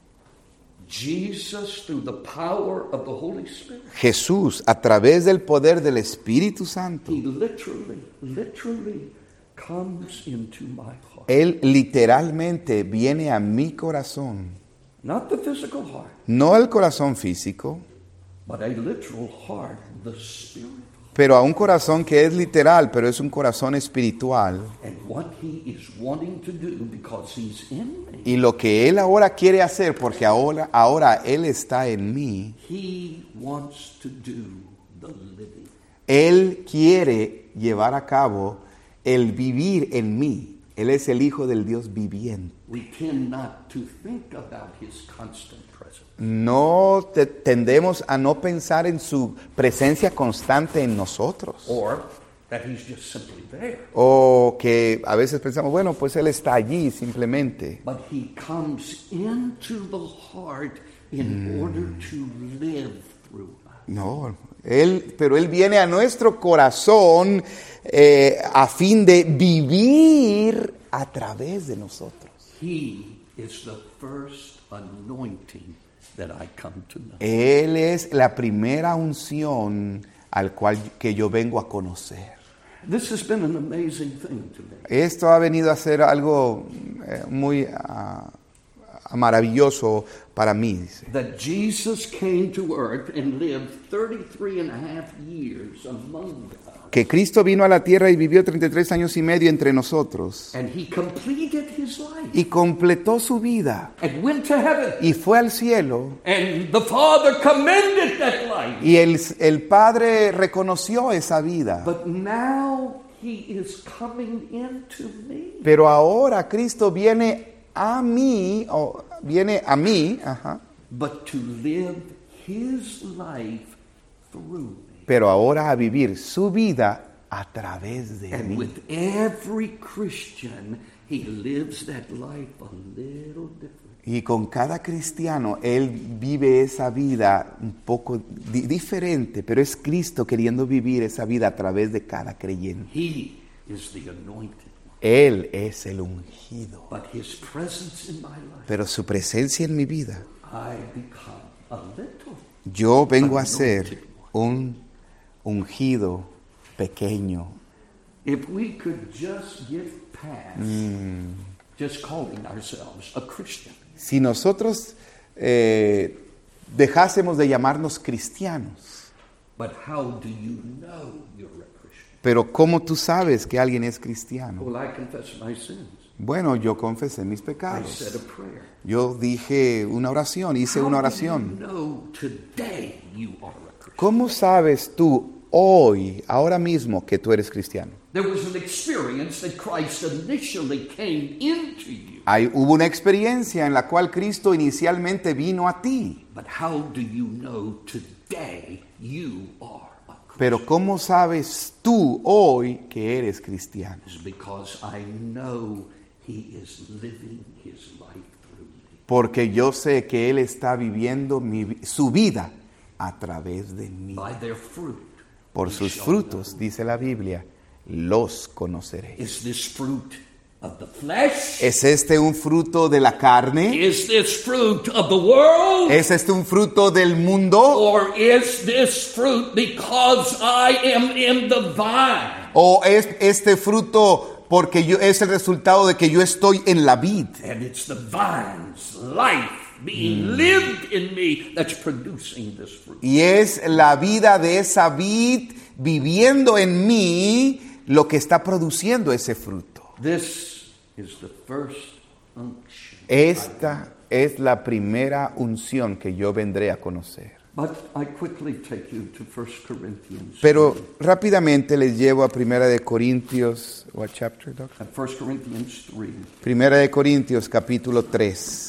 Jesus, through the power of the Holy Spirit, Jesús, a través del poder del Espíritu Santo, He literally, literally comes into my heart. Él literalmente viene a mi corazón, Not the physical heart, no el corazón físico, but a literal heart, the spirit. pero a un corazón que es literal, pero es un corazón espiritual. And what He is wanting to do, because He's in me, Y lo que Él ahora quiere hacer, porque ahora, ahora Él está en mí, He wants to do the living. Él quiere llevar a cabo el vivir en mí. Él es el Hijo del Dios viviente. We tend not to think about his constant presence. No te- tendemos a no pensar en su presencia constante en nosotros. Or that he's just simply there. O que a veces pensamos, bueno, pues Él está allí simplemente. But he comes into the heart in order to live through us. No, él, pero Él viene a nuestro corazón eh, a fin de vivir a través de nosotros. He is the first anointing that I come to know. Él es la primera unción al cual que yo vengo a conocer. This has been an amazing thing to me. Esto ha venido a ser algo eh, muy ah, maravilloso para mí, dice. That Jesus came to earth and lived thirty-three and a half years among us. Que Cristo vino a la tierra y vivió treinta y tres años y medio entre nosotros. And he completed his life Y completó su vida. and went to heaven. Y fue al cielo. And the Father commended that life. Y el, el Padre reconoció esa vida. But now he is coming into me. Pero ahora Cristo viene a mí, o viene a mí, ajá, But to live his life through me. pero ahora a vivir su vida a través de And mí. with every Christian, he lives that life a little different. Y con cada cristiano, él vive esa vida un poco di- diferente, pero es Cristo queriendo vivir esa vida a través de cada creyente. He is the anointed one. Él es el ungido, But his presence in my life, pero su presencia en mi vida, I become a little. yo vengo a ser un ungido pequeño. If we could just get past just calling ourselves a Christian. Si nosotros eh, dejásemos de llamarnos cristianos, But how do you know you're a Christian? pero ¿cómo tú sabes que alguien es cristiano? Well, I confess my sins. Bueno, yo confesé mis I pecados. said a prayer. Yo dije una oración, hice How una do oración. you know today you are a Christian? ¿Cómo sabes tú hoy, ahora mismo, que tú eres cristiano? There was an experience that Christ initially came into you. Hay, hubo una experiencia en la cual Cristo inicialmente vino a ti. But how do you know today you are a Christian? Pero ¿cómo sabes tú hoy que eres cristiano? It's because I know he is living his life through me. Porque yo sé que Él está viviendo mi vi- su vida a través de mí. By their fruit. Por ye sus shall frutos, know. dice la Biblia, los conoceréis. Is this fruit of the flesh? ¿Es este un fruto de la carne? Is this fruit of the world? ¿Es este un fruto del mundo? Or is this fruit because I am in the vine? ¿O es este fruto porque yo, es el resultado de que yo estoy en la vid? And it's the vine's life being lived in me that's producing this fruit. Y es la vida de esa vid viviendo en mí lo que está produciendo ese fruto. This is the first unction. Esta es la primera unción que yo vendré a conocer. But I quickly take you to First Corinthians. Pero rápidamente les llevo a Primera de Corintios, what chapter, Doc? At First Corinthians three. Primera de Corintios, capítulo tres.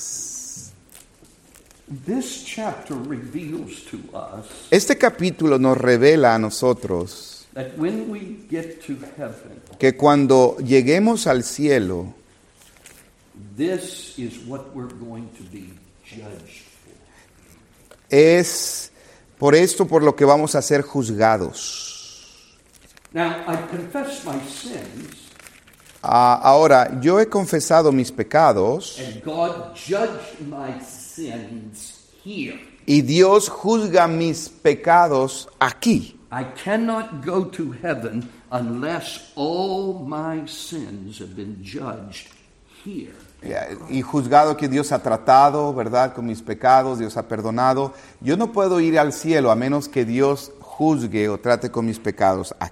This chapter reveals to us Este capítulo nos revela a nosotros that when we get to heaven, que cuando lleguemos al cielo, this is what we're going to be judged for. es por esto por lo que vamos a ser juzgados. Now, I confess my sins, Ah, ahora, yo he confesado mis pecados and God judged my sins here. y Dios juzga mis pecados aquí. I cannot go to heaven unless all my sins have been judged here. Y juzgado que Dios ha tratado, ¿verdad? Con mis pecados, Dios ha perdonado. Yo no puedo ir al cielo a menos que Dios juzgue o trate con mis pecados aquí.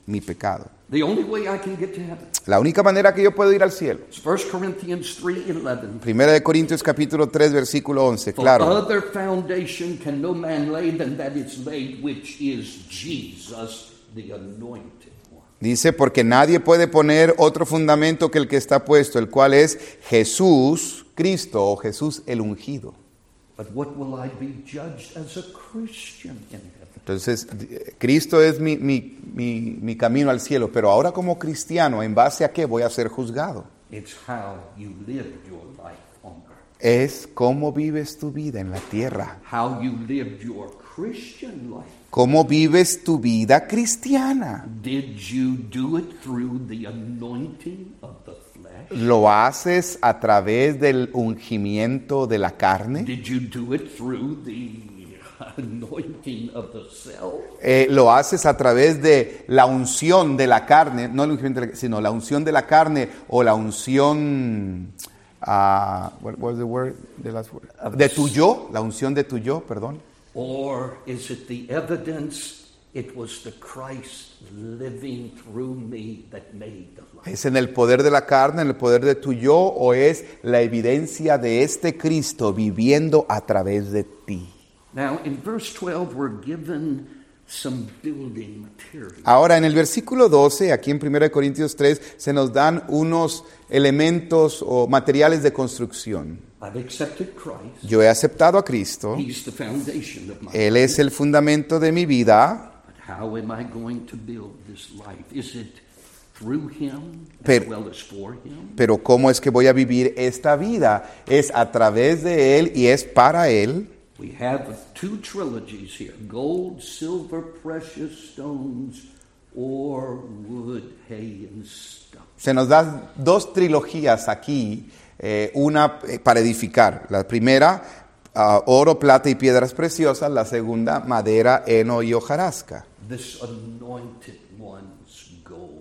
mi pecado. The only way I can get to heaven La única manera que yo puedo ir al cielo. is First Corinthians three eleven. Primera de Corintios capítulo tres versículo once, For claro. other foundation can no man lay than that is laid, which is Jesus, the anointed one. Dice, porque nadie puede poner otro fundamento que el que está puesto, el cual es Jesús, Cristo o Jesús el ungido. But what will I be judged as a Christian in heaven? Entonces, Cristo es mi, mi, mi, mi camino al cielo, pero ahora como cristiano, ¿en base a qué voy a ser juzgado? It's how you lived your life on earth. Es cómo vives tu vida en la tierra. How you lived your Christian life. ¿Cómo vives tu vida cristiana? Did you do it through the anointing of the flesh? ¿Lo haces a través del ungimiento de la carne? Did you do it through the anointing of the self? Eh, ¿Lo haces a través de la unción de la carne? No el ungimiento, de la- sino la unción de la carne o la unción... Uh, what was the word? The last word? De tu yo, la unción de tu yo, perdón. Or is it the evidence it was the Christ living through me that made the life? ¿Es en el poder de la carne, en el poder de tu yo, o es la evidencia de este Cristo viviendo a través de ti? Now, in verse twelve, we're given some building material. Ahora, en el versículo doce, aquí en Primera de Corintios tres, se nos dan unos elementos o materiales de construcción. I've accepted Christ. Yo he aceptado a Cristo, He's the foundation of my Él es el fundamento de mi vida, But how am I going to build this life? Is it through Him as Pero- well as for Him? pero ¿cómo es que voy a vivir esta vida? Es a través de Él y es para Él. We have two trilogies here: gold, silver, precious stones, or wood, hay, and stuff. Se nos dan dos trilogías aquí, eh, una eh, para edificar. La primera, ah, oro, plata y piedras preciosas. La segunda, madera, heno y hojarasca. This anointed one's gold.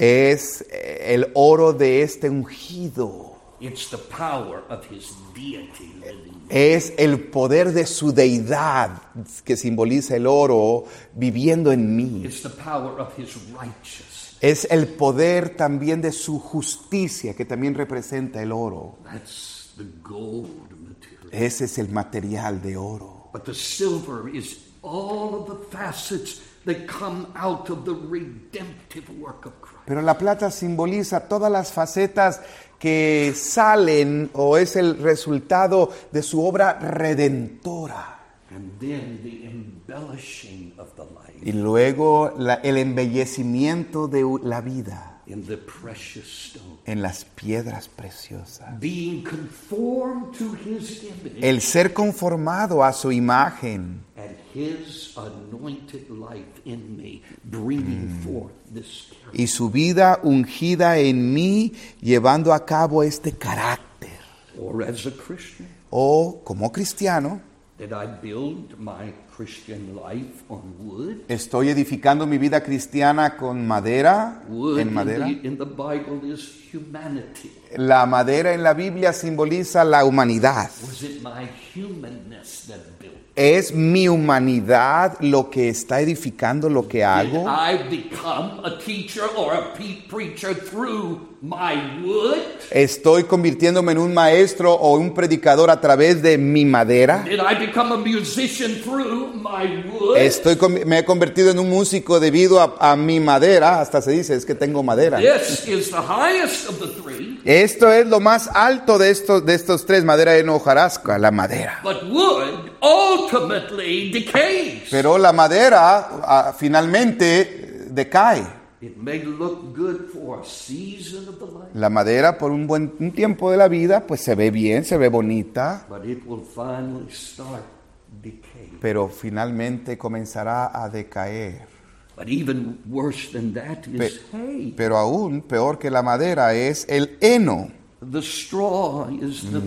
Es eh, el oro de este ungido. It's the power of His deity living. Es el poder de su deidad que simboliza el oro viviendo en mí. It's the power of His righteousness. Es el poder también de su justicia que también representa el oro. That's the gold material. Ese es el material de oro. But the silver is all of the facets that come out of the redemptive work of Christ. Pero la plata simboliza todas las facetas que salen o es el resultado de su obra redentora. And then the embellishing of the life Y luego la- el embellecimiento de la vida in the precious stone. en las piedras preciosas. Being conformed to His image El ser conformado a su imagen and His anointed life in me, bringing forth this character. y su vida ungida en mí, llevando a cabo este carácter. Or as a Christian, O como cristiano, did I build my Christian life on wood? estoy edificando mi vida cristiana con madera, Wood en in madera. the, in the Bible is humanity. La madera en la Biblia simboliza la humanidad. Was it my humanness that built? ¿Es mi humanidad lo que está edificando lo que Did hago? I become a teacher or a pe- preacher through my wood? ¿Estoy convirtiéndome en un maestro o un predicador a través de mi madera? Did I become a musician through my wood? Estoy, con- me he convertido en un músico debido a, a mi madera. Hasta se dice, es que tengo madera. This is the highest of the three, Esto es lo más alto de estos, de estos tres, madera, heno, hojarasca, la madera. but wood ultimately decays. Pero la madera ah, finalmente decae. It may look good for a season of the life, La madera por un buen un tiempo de la vida, pues se ve bien, se ve bonita, but it will finally start decaying. pero finalmente comenzará a decaer. But even worse than that is Pe- hay. Pero aún peor que la madera es el heno. The straw is the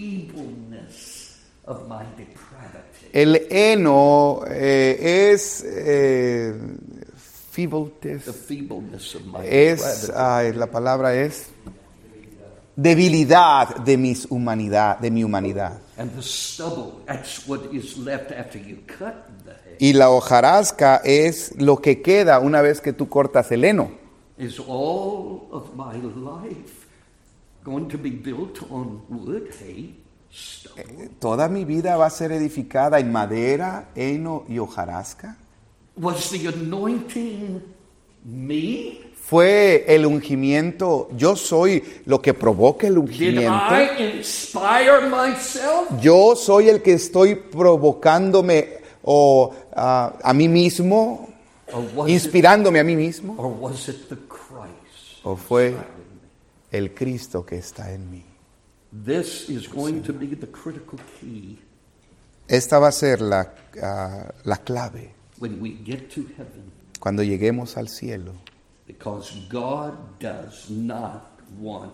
feebleness of my depravity. El heno eh, es eh, feebleness, The feebleness of my es depravity. ay, la palabra es debilidad de, mis humanidad, de mi humanidad. And the stubble, that's what is left after you cut the hay. Y la hojarasca es lo que queda una vez que tú cortas el heno. Is all of my life going to be built on wood, hay, stubble? ¿Toda mi vida va a ser edificada en madera, heno y hojarasca? Was the anointing me? ¿Fue el ungimiento? ¿Yo soy lo que provoca el Did ungimiento? I inspire myself? ¿Yo soy el que estoy provocándome o ah, a mí mismo? Or was, ¿Inspirándome a mí mismo? it, or was it the Christ? ¿O fue el Cristo que está en mí? This is going to be the critical key Esta va a ser la, ah, la clave when we get to heaven, cuando lleguemos al cielo. because God does not want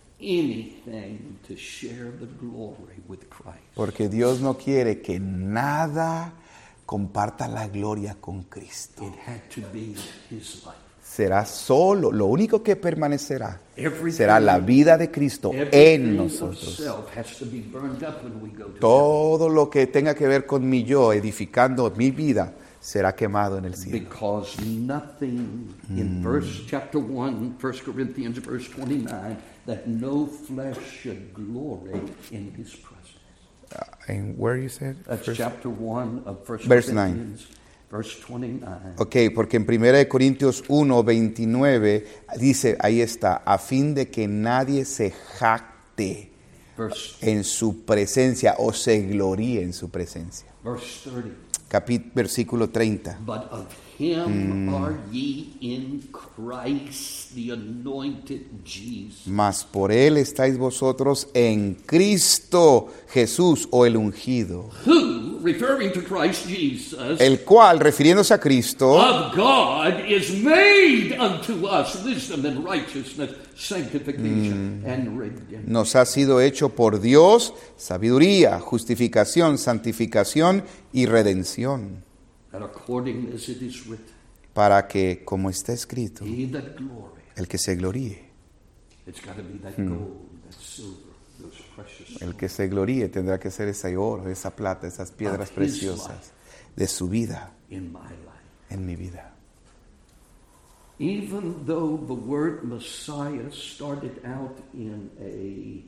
anything to share the glory with Christ. Porque Dios no quiere que nada comparta la gloria con Cristo. It had to be His life. Será solo, lo único que permanecerá Everything- será la vida de Cristo en Everything of nosotros. self has to be burned up when we go to heaven. Todo lo que tenga que ver con mi yo, edificando mi vida, será quemado en el cielo. Because nothing in verse chapter one, First Corinthians verse twenty-nine, that no flesh should glory in His presence. And where you said? That's First- chapter one of First Verse nine. Corinthians, verse twenty-nine. Ok, porque en primera de Corintios uno, veintinueve dice, ahí está, a fin de que nadie se jacte Verse, en su presencia o se gloríe en su presencia. verse thirty. Capit- versículo treinta. But of Him are ye in Christ, the anointed Jesus. Mas por él estáis vosotros en Cristo Jesús o el ungido, Who, referring to Christ Jesus, el cual, refiriéndose a Cristo, of God is made unto us wisdom and righteousness, sanctification and redemption. nos ha sido hecho por Dios sabiduría, justificación, santificación y redención, And according as it is written, para que, como está escrito, he that glory, el que se gloríe, it's got to be that gold, that silver, those precious el que se gloríe tendrá que ser ese oro, esa plata, esas piedras Of his preciosas de su vida in my life. en mi vida. Even though the word Messiah started out in a,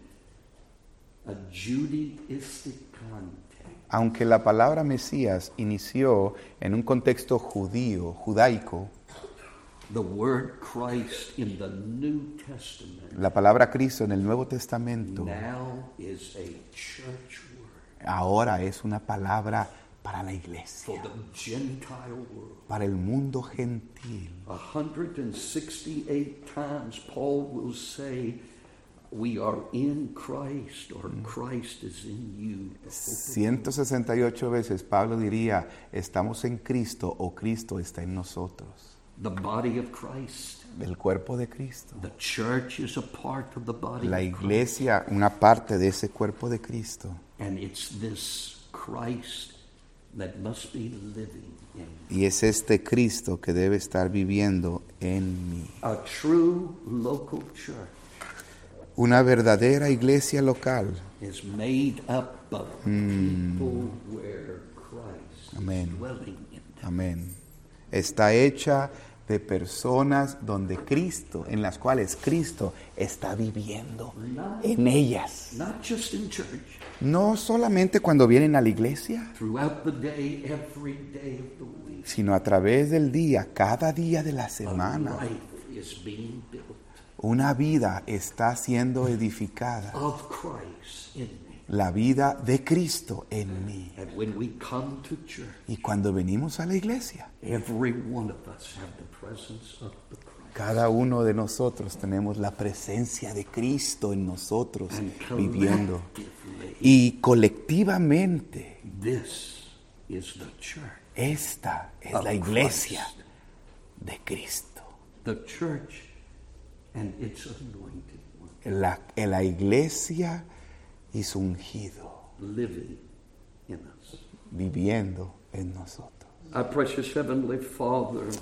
a Judaistic context, Aunque la palabra Mesías inició en un contexto judío, judaico, the word Christ in the New Testament la palabra Cristo en el Nuevo Testamento now is a church word ahora es una palabra para la for iglesia, the Gentile world. para el mundo gentil. one hundred sixty-eight times Paul will say, we are in Christ, or Christ is in you. The hope of ciento sesenta y ocho veces Pablo diría, estamos en Cristo o Cristo está en nosotros. the body of Christ. El cuerpo de Cristo. The church is a part of the body La of Christ. iglesia, una parte de ese cuerpo de Cristo. And it's this Christ that must be living in me. Y es este Cristo que debe estar viviendo en mí. A true local church Una verdadera iglesia local. is made up of people where Christ Amén. is dwelling in them. Amén. Está hecha de personas donde Cristo, en las cuales Cristo está viviendo en ellas. Not just in church, No solamente cuando vienen a la iglesia, throughout the day, every day of the week. sino a través del día, cada día de la A semana. life is being built Una vida está siendo edificada. of Christ in me. La vida de Cristo en mí. And when we come to church, Y cuando venimos a la iglesia, every one of us have the presence of the Christ. cada uno de nosotros tenemos la presencia de Cristo en nosotros And viviendo. collectively, Y colectivamente, this is the church. esta es of la iglesia Christ. de Cristo. The church and its anointed one La, la iglesia y su ungido living in us. viviendo en nosotros. Our precious Heavenly Father,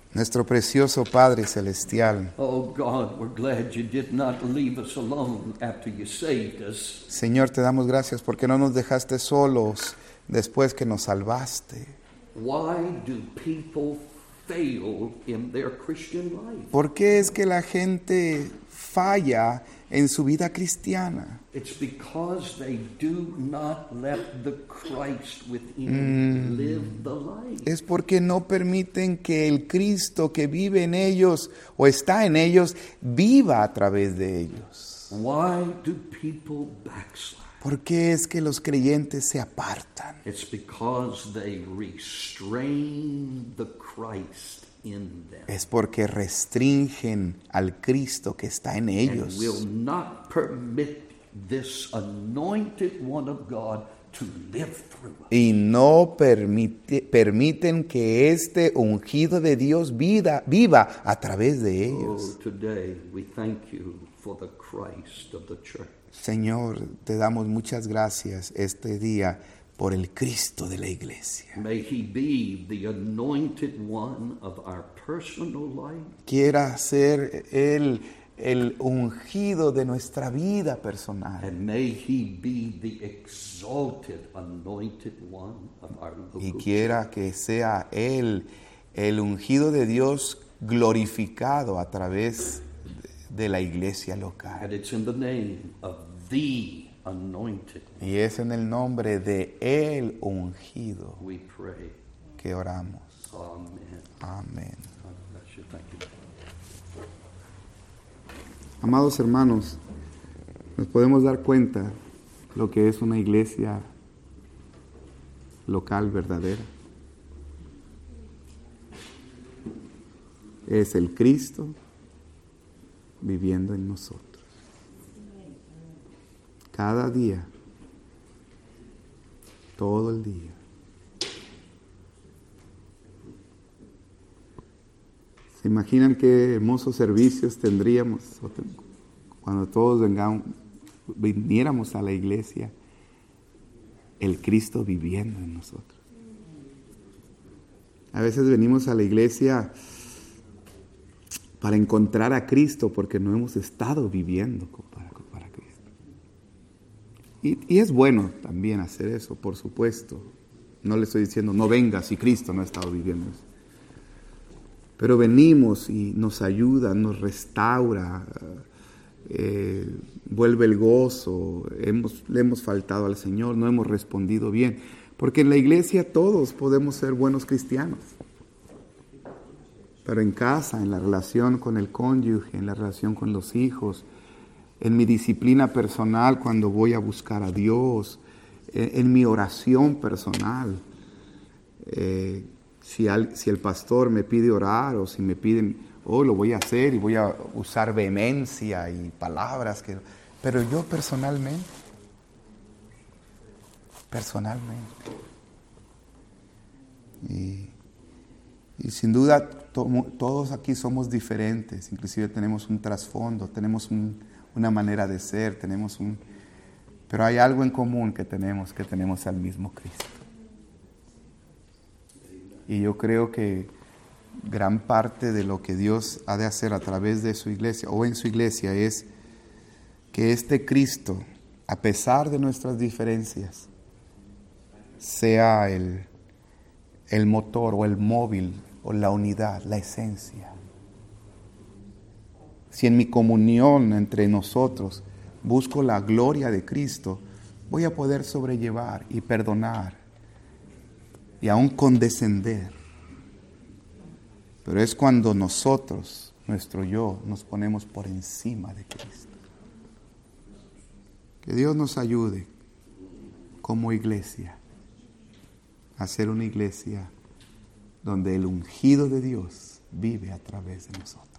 Nuestro precioso Padre Celestial, Oh God, we're glad you did not leave us alone after you saved us. Señor, te damos gracias porque no nos dejaste solos después que nos salvaste. Why do people fail in their Christian life? ¿Por qué es que la gente falla en su vida cristiana? It's because they do not let the Christ within live the life. Es porque no permiten que el Cristo que vive en ellos o está en ellos viva a través de ellos. Why do people backslide? ¿Por qué es que los creyentes se apartan? It's because they restrain the Christ in them. Es porque restringen al Cristo que está en And ellos. will not permit this anointed one of God to live through us. Y no permite, permiten que este ungido de Dios vida, viva a través de ellos. Oh, today we thank you for the Christ of the church. Señor, te damos muchas gracias este día por el Cristo de la iglesia. May he be the anointed one of our personal life. Quiera ser Él el ungido de nuestra vida personal. And may he be the exalted anointed one of our local Y quiera que sea Él el ungido de Dios glorificado a través de la iglesia local. And it's in the name of the anointed Y es en el nombre de El ungido we pray. que oramos. Amen. Amén. God bless you. Thank you. Amados hermanos, nos podemos dar cuenta lo que es una iglesia local verdadera. Es el Cristo viviendo en nosotros. Cada día, todo el día. ¿Se imaginan qué hermosos servicios tendríamos cuando todos vengamos, viniéramos a la iglesia? El Cristo viviendo en nosotros. A veces venimos a la iglesia para encontrar a Cristo porque no hemos estado viviendo para, para Cristo. Y, y es bueno también hacer eso, por supuesto. No le estoy diciendo no venga si Cristo no ha estado viviendo eso. Pero venimos y nos ayuda, nos restaura, eh, vuelve el gozo, hemos, le hemos faltado al Señor, no hemos respondido bien. Porque en la iglesia todos podemos ser buenos cristianos. Pero en casa, en la relación con el cónyuge, en la relación con los hijos, en mi disciplina personal cuando voy a buscar a Dios, en, en mi oración personal, eh, Si, al, si el pastor me pide orar o si me piden, oh, lo voy a hacer y voy a usar vehemencia y palabras, que, pero yo personalmente, personalmente, y, y sin duda to, todos aquí somos diferentes, inclusive tenemos un trasfondo, tenemos un, una manera de ser, tenemos un, pero hay algo en común que tenemos, que tenemos al mismo Cristo. Y yo creo que gran parte de lo que Dios ha de hacer a través de su iglesia o en su iglesia es que este Cristo, a pesar de nuestras diferencias, sea el, el motor o el móvil o la unidad, la esencia. Si en mi comunión entre nosotros busco la gloria de Cristo, voy a poder sobrellevar y perdonar y aún condescender. Pero es cuando nosotros, nuestro yo, nos ponemos por encima de Cristo. Que Dios nos ayude como iglesia a ser una iglesia donde el ungido de Dios vive a través de nosotros.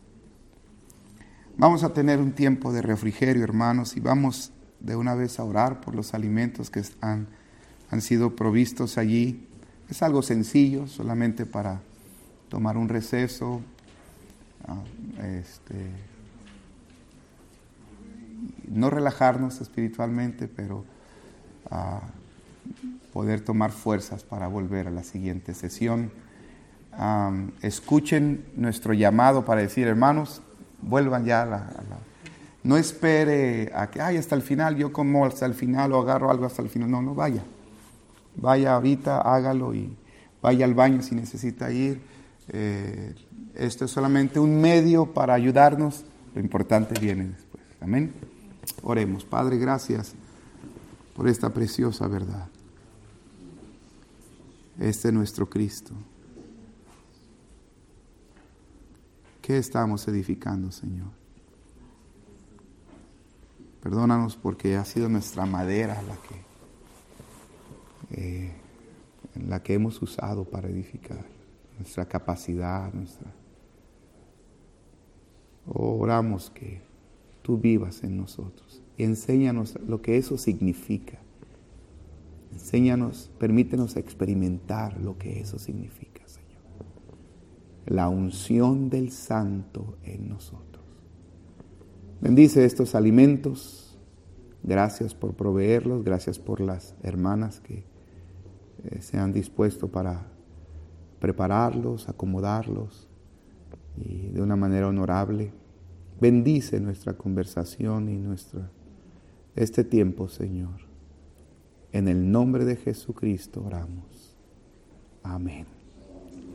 Vamos a tener un tiempo de refrigerio, hermanos, y vamos de una vez a orar por los alimentos que han, han sido provistos allí. Es algo sencillo, solamente para tomar un receso, uh, este, no relajarnos espiritualmente, pero uh, poder tomar fuerzas para volver a la siguiente sesión. um, escuchen nuestro llamado para decir, hermanos, vuelvan ya a la, a la... No espere a que, ay, hasta el final, yo como hasta el final o agarro algo hasta el final. No, no, vaya. Vaya ahorita, hágalo y vaya al baño si necesita ir. Eh, esto es solamente un medio para ayudarnos. Lo importante viene después. Amén. Oremos. Padre, gracias por esta preciosa verdad. Este es nuestro Cristo. ¿Qué estamos edificando, Señor? Perdónanos porque ha sido nuestra madera la que, eh, la que hemos usado para edificar, nuestra capacidad, nuestra... Oh, oramos que tú vivas en nosotros y enséñanos lo que eso significa. Enséñanos, permítenos experimentar lo que eso significa, Señor. La unción del Santo en nosotros. Bendice estos alimentos. Gracias por proveerlos. Gracias por las hermanas que eh, se han dispuesto para prepararlos, acomodarlos y de una manera honorable. Bendice nuestra conversación y nuestra, este tiempo, Señor. En el nombre de Jesucristo oramos. Amén.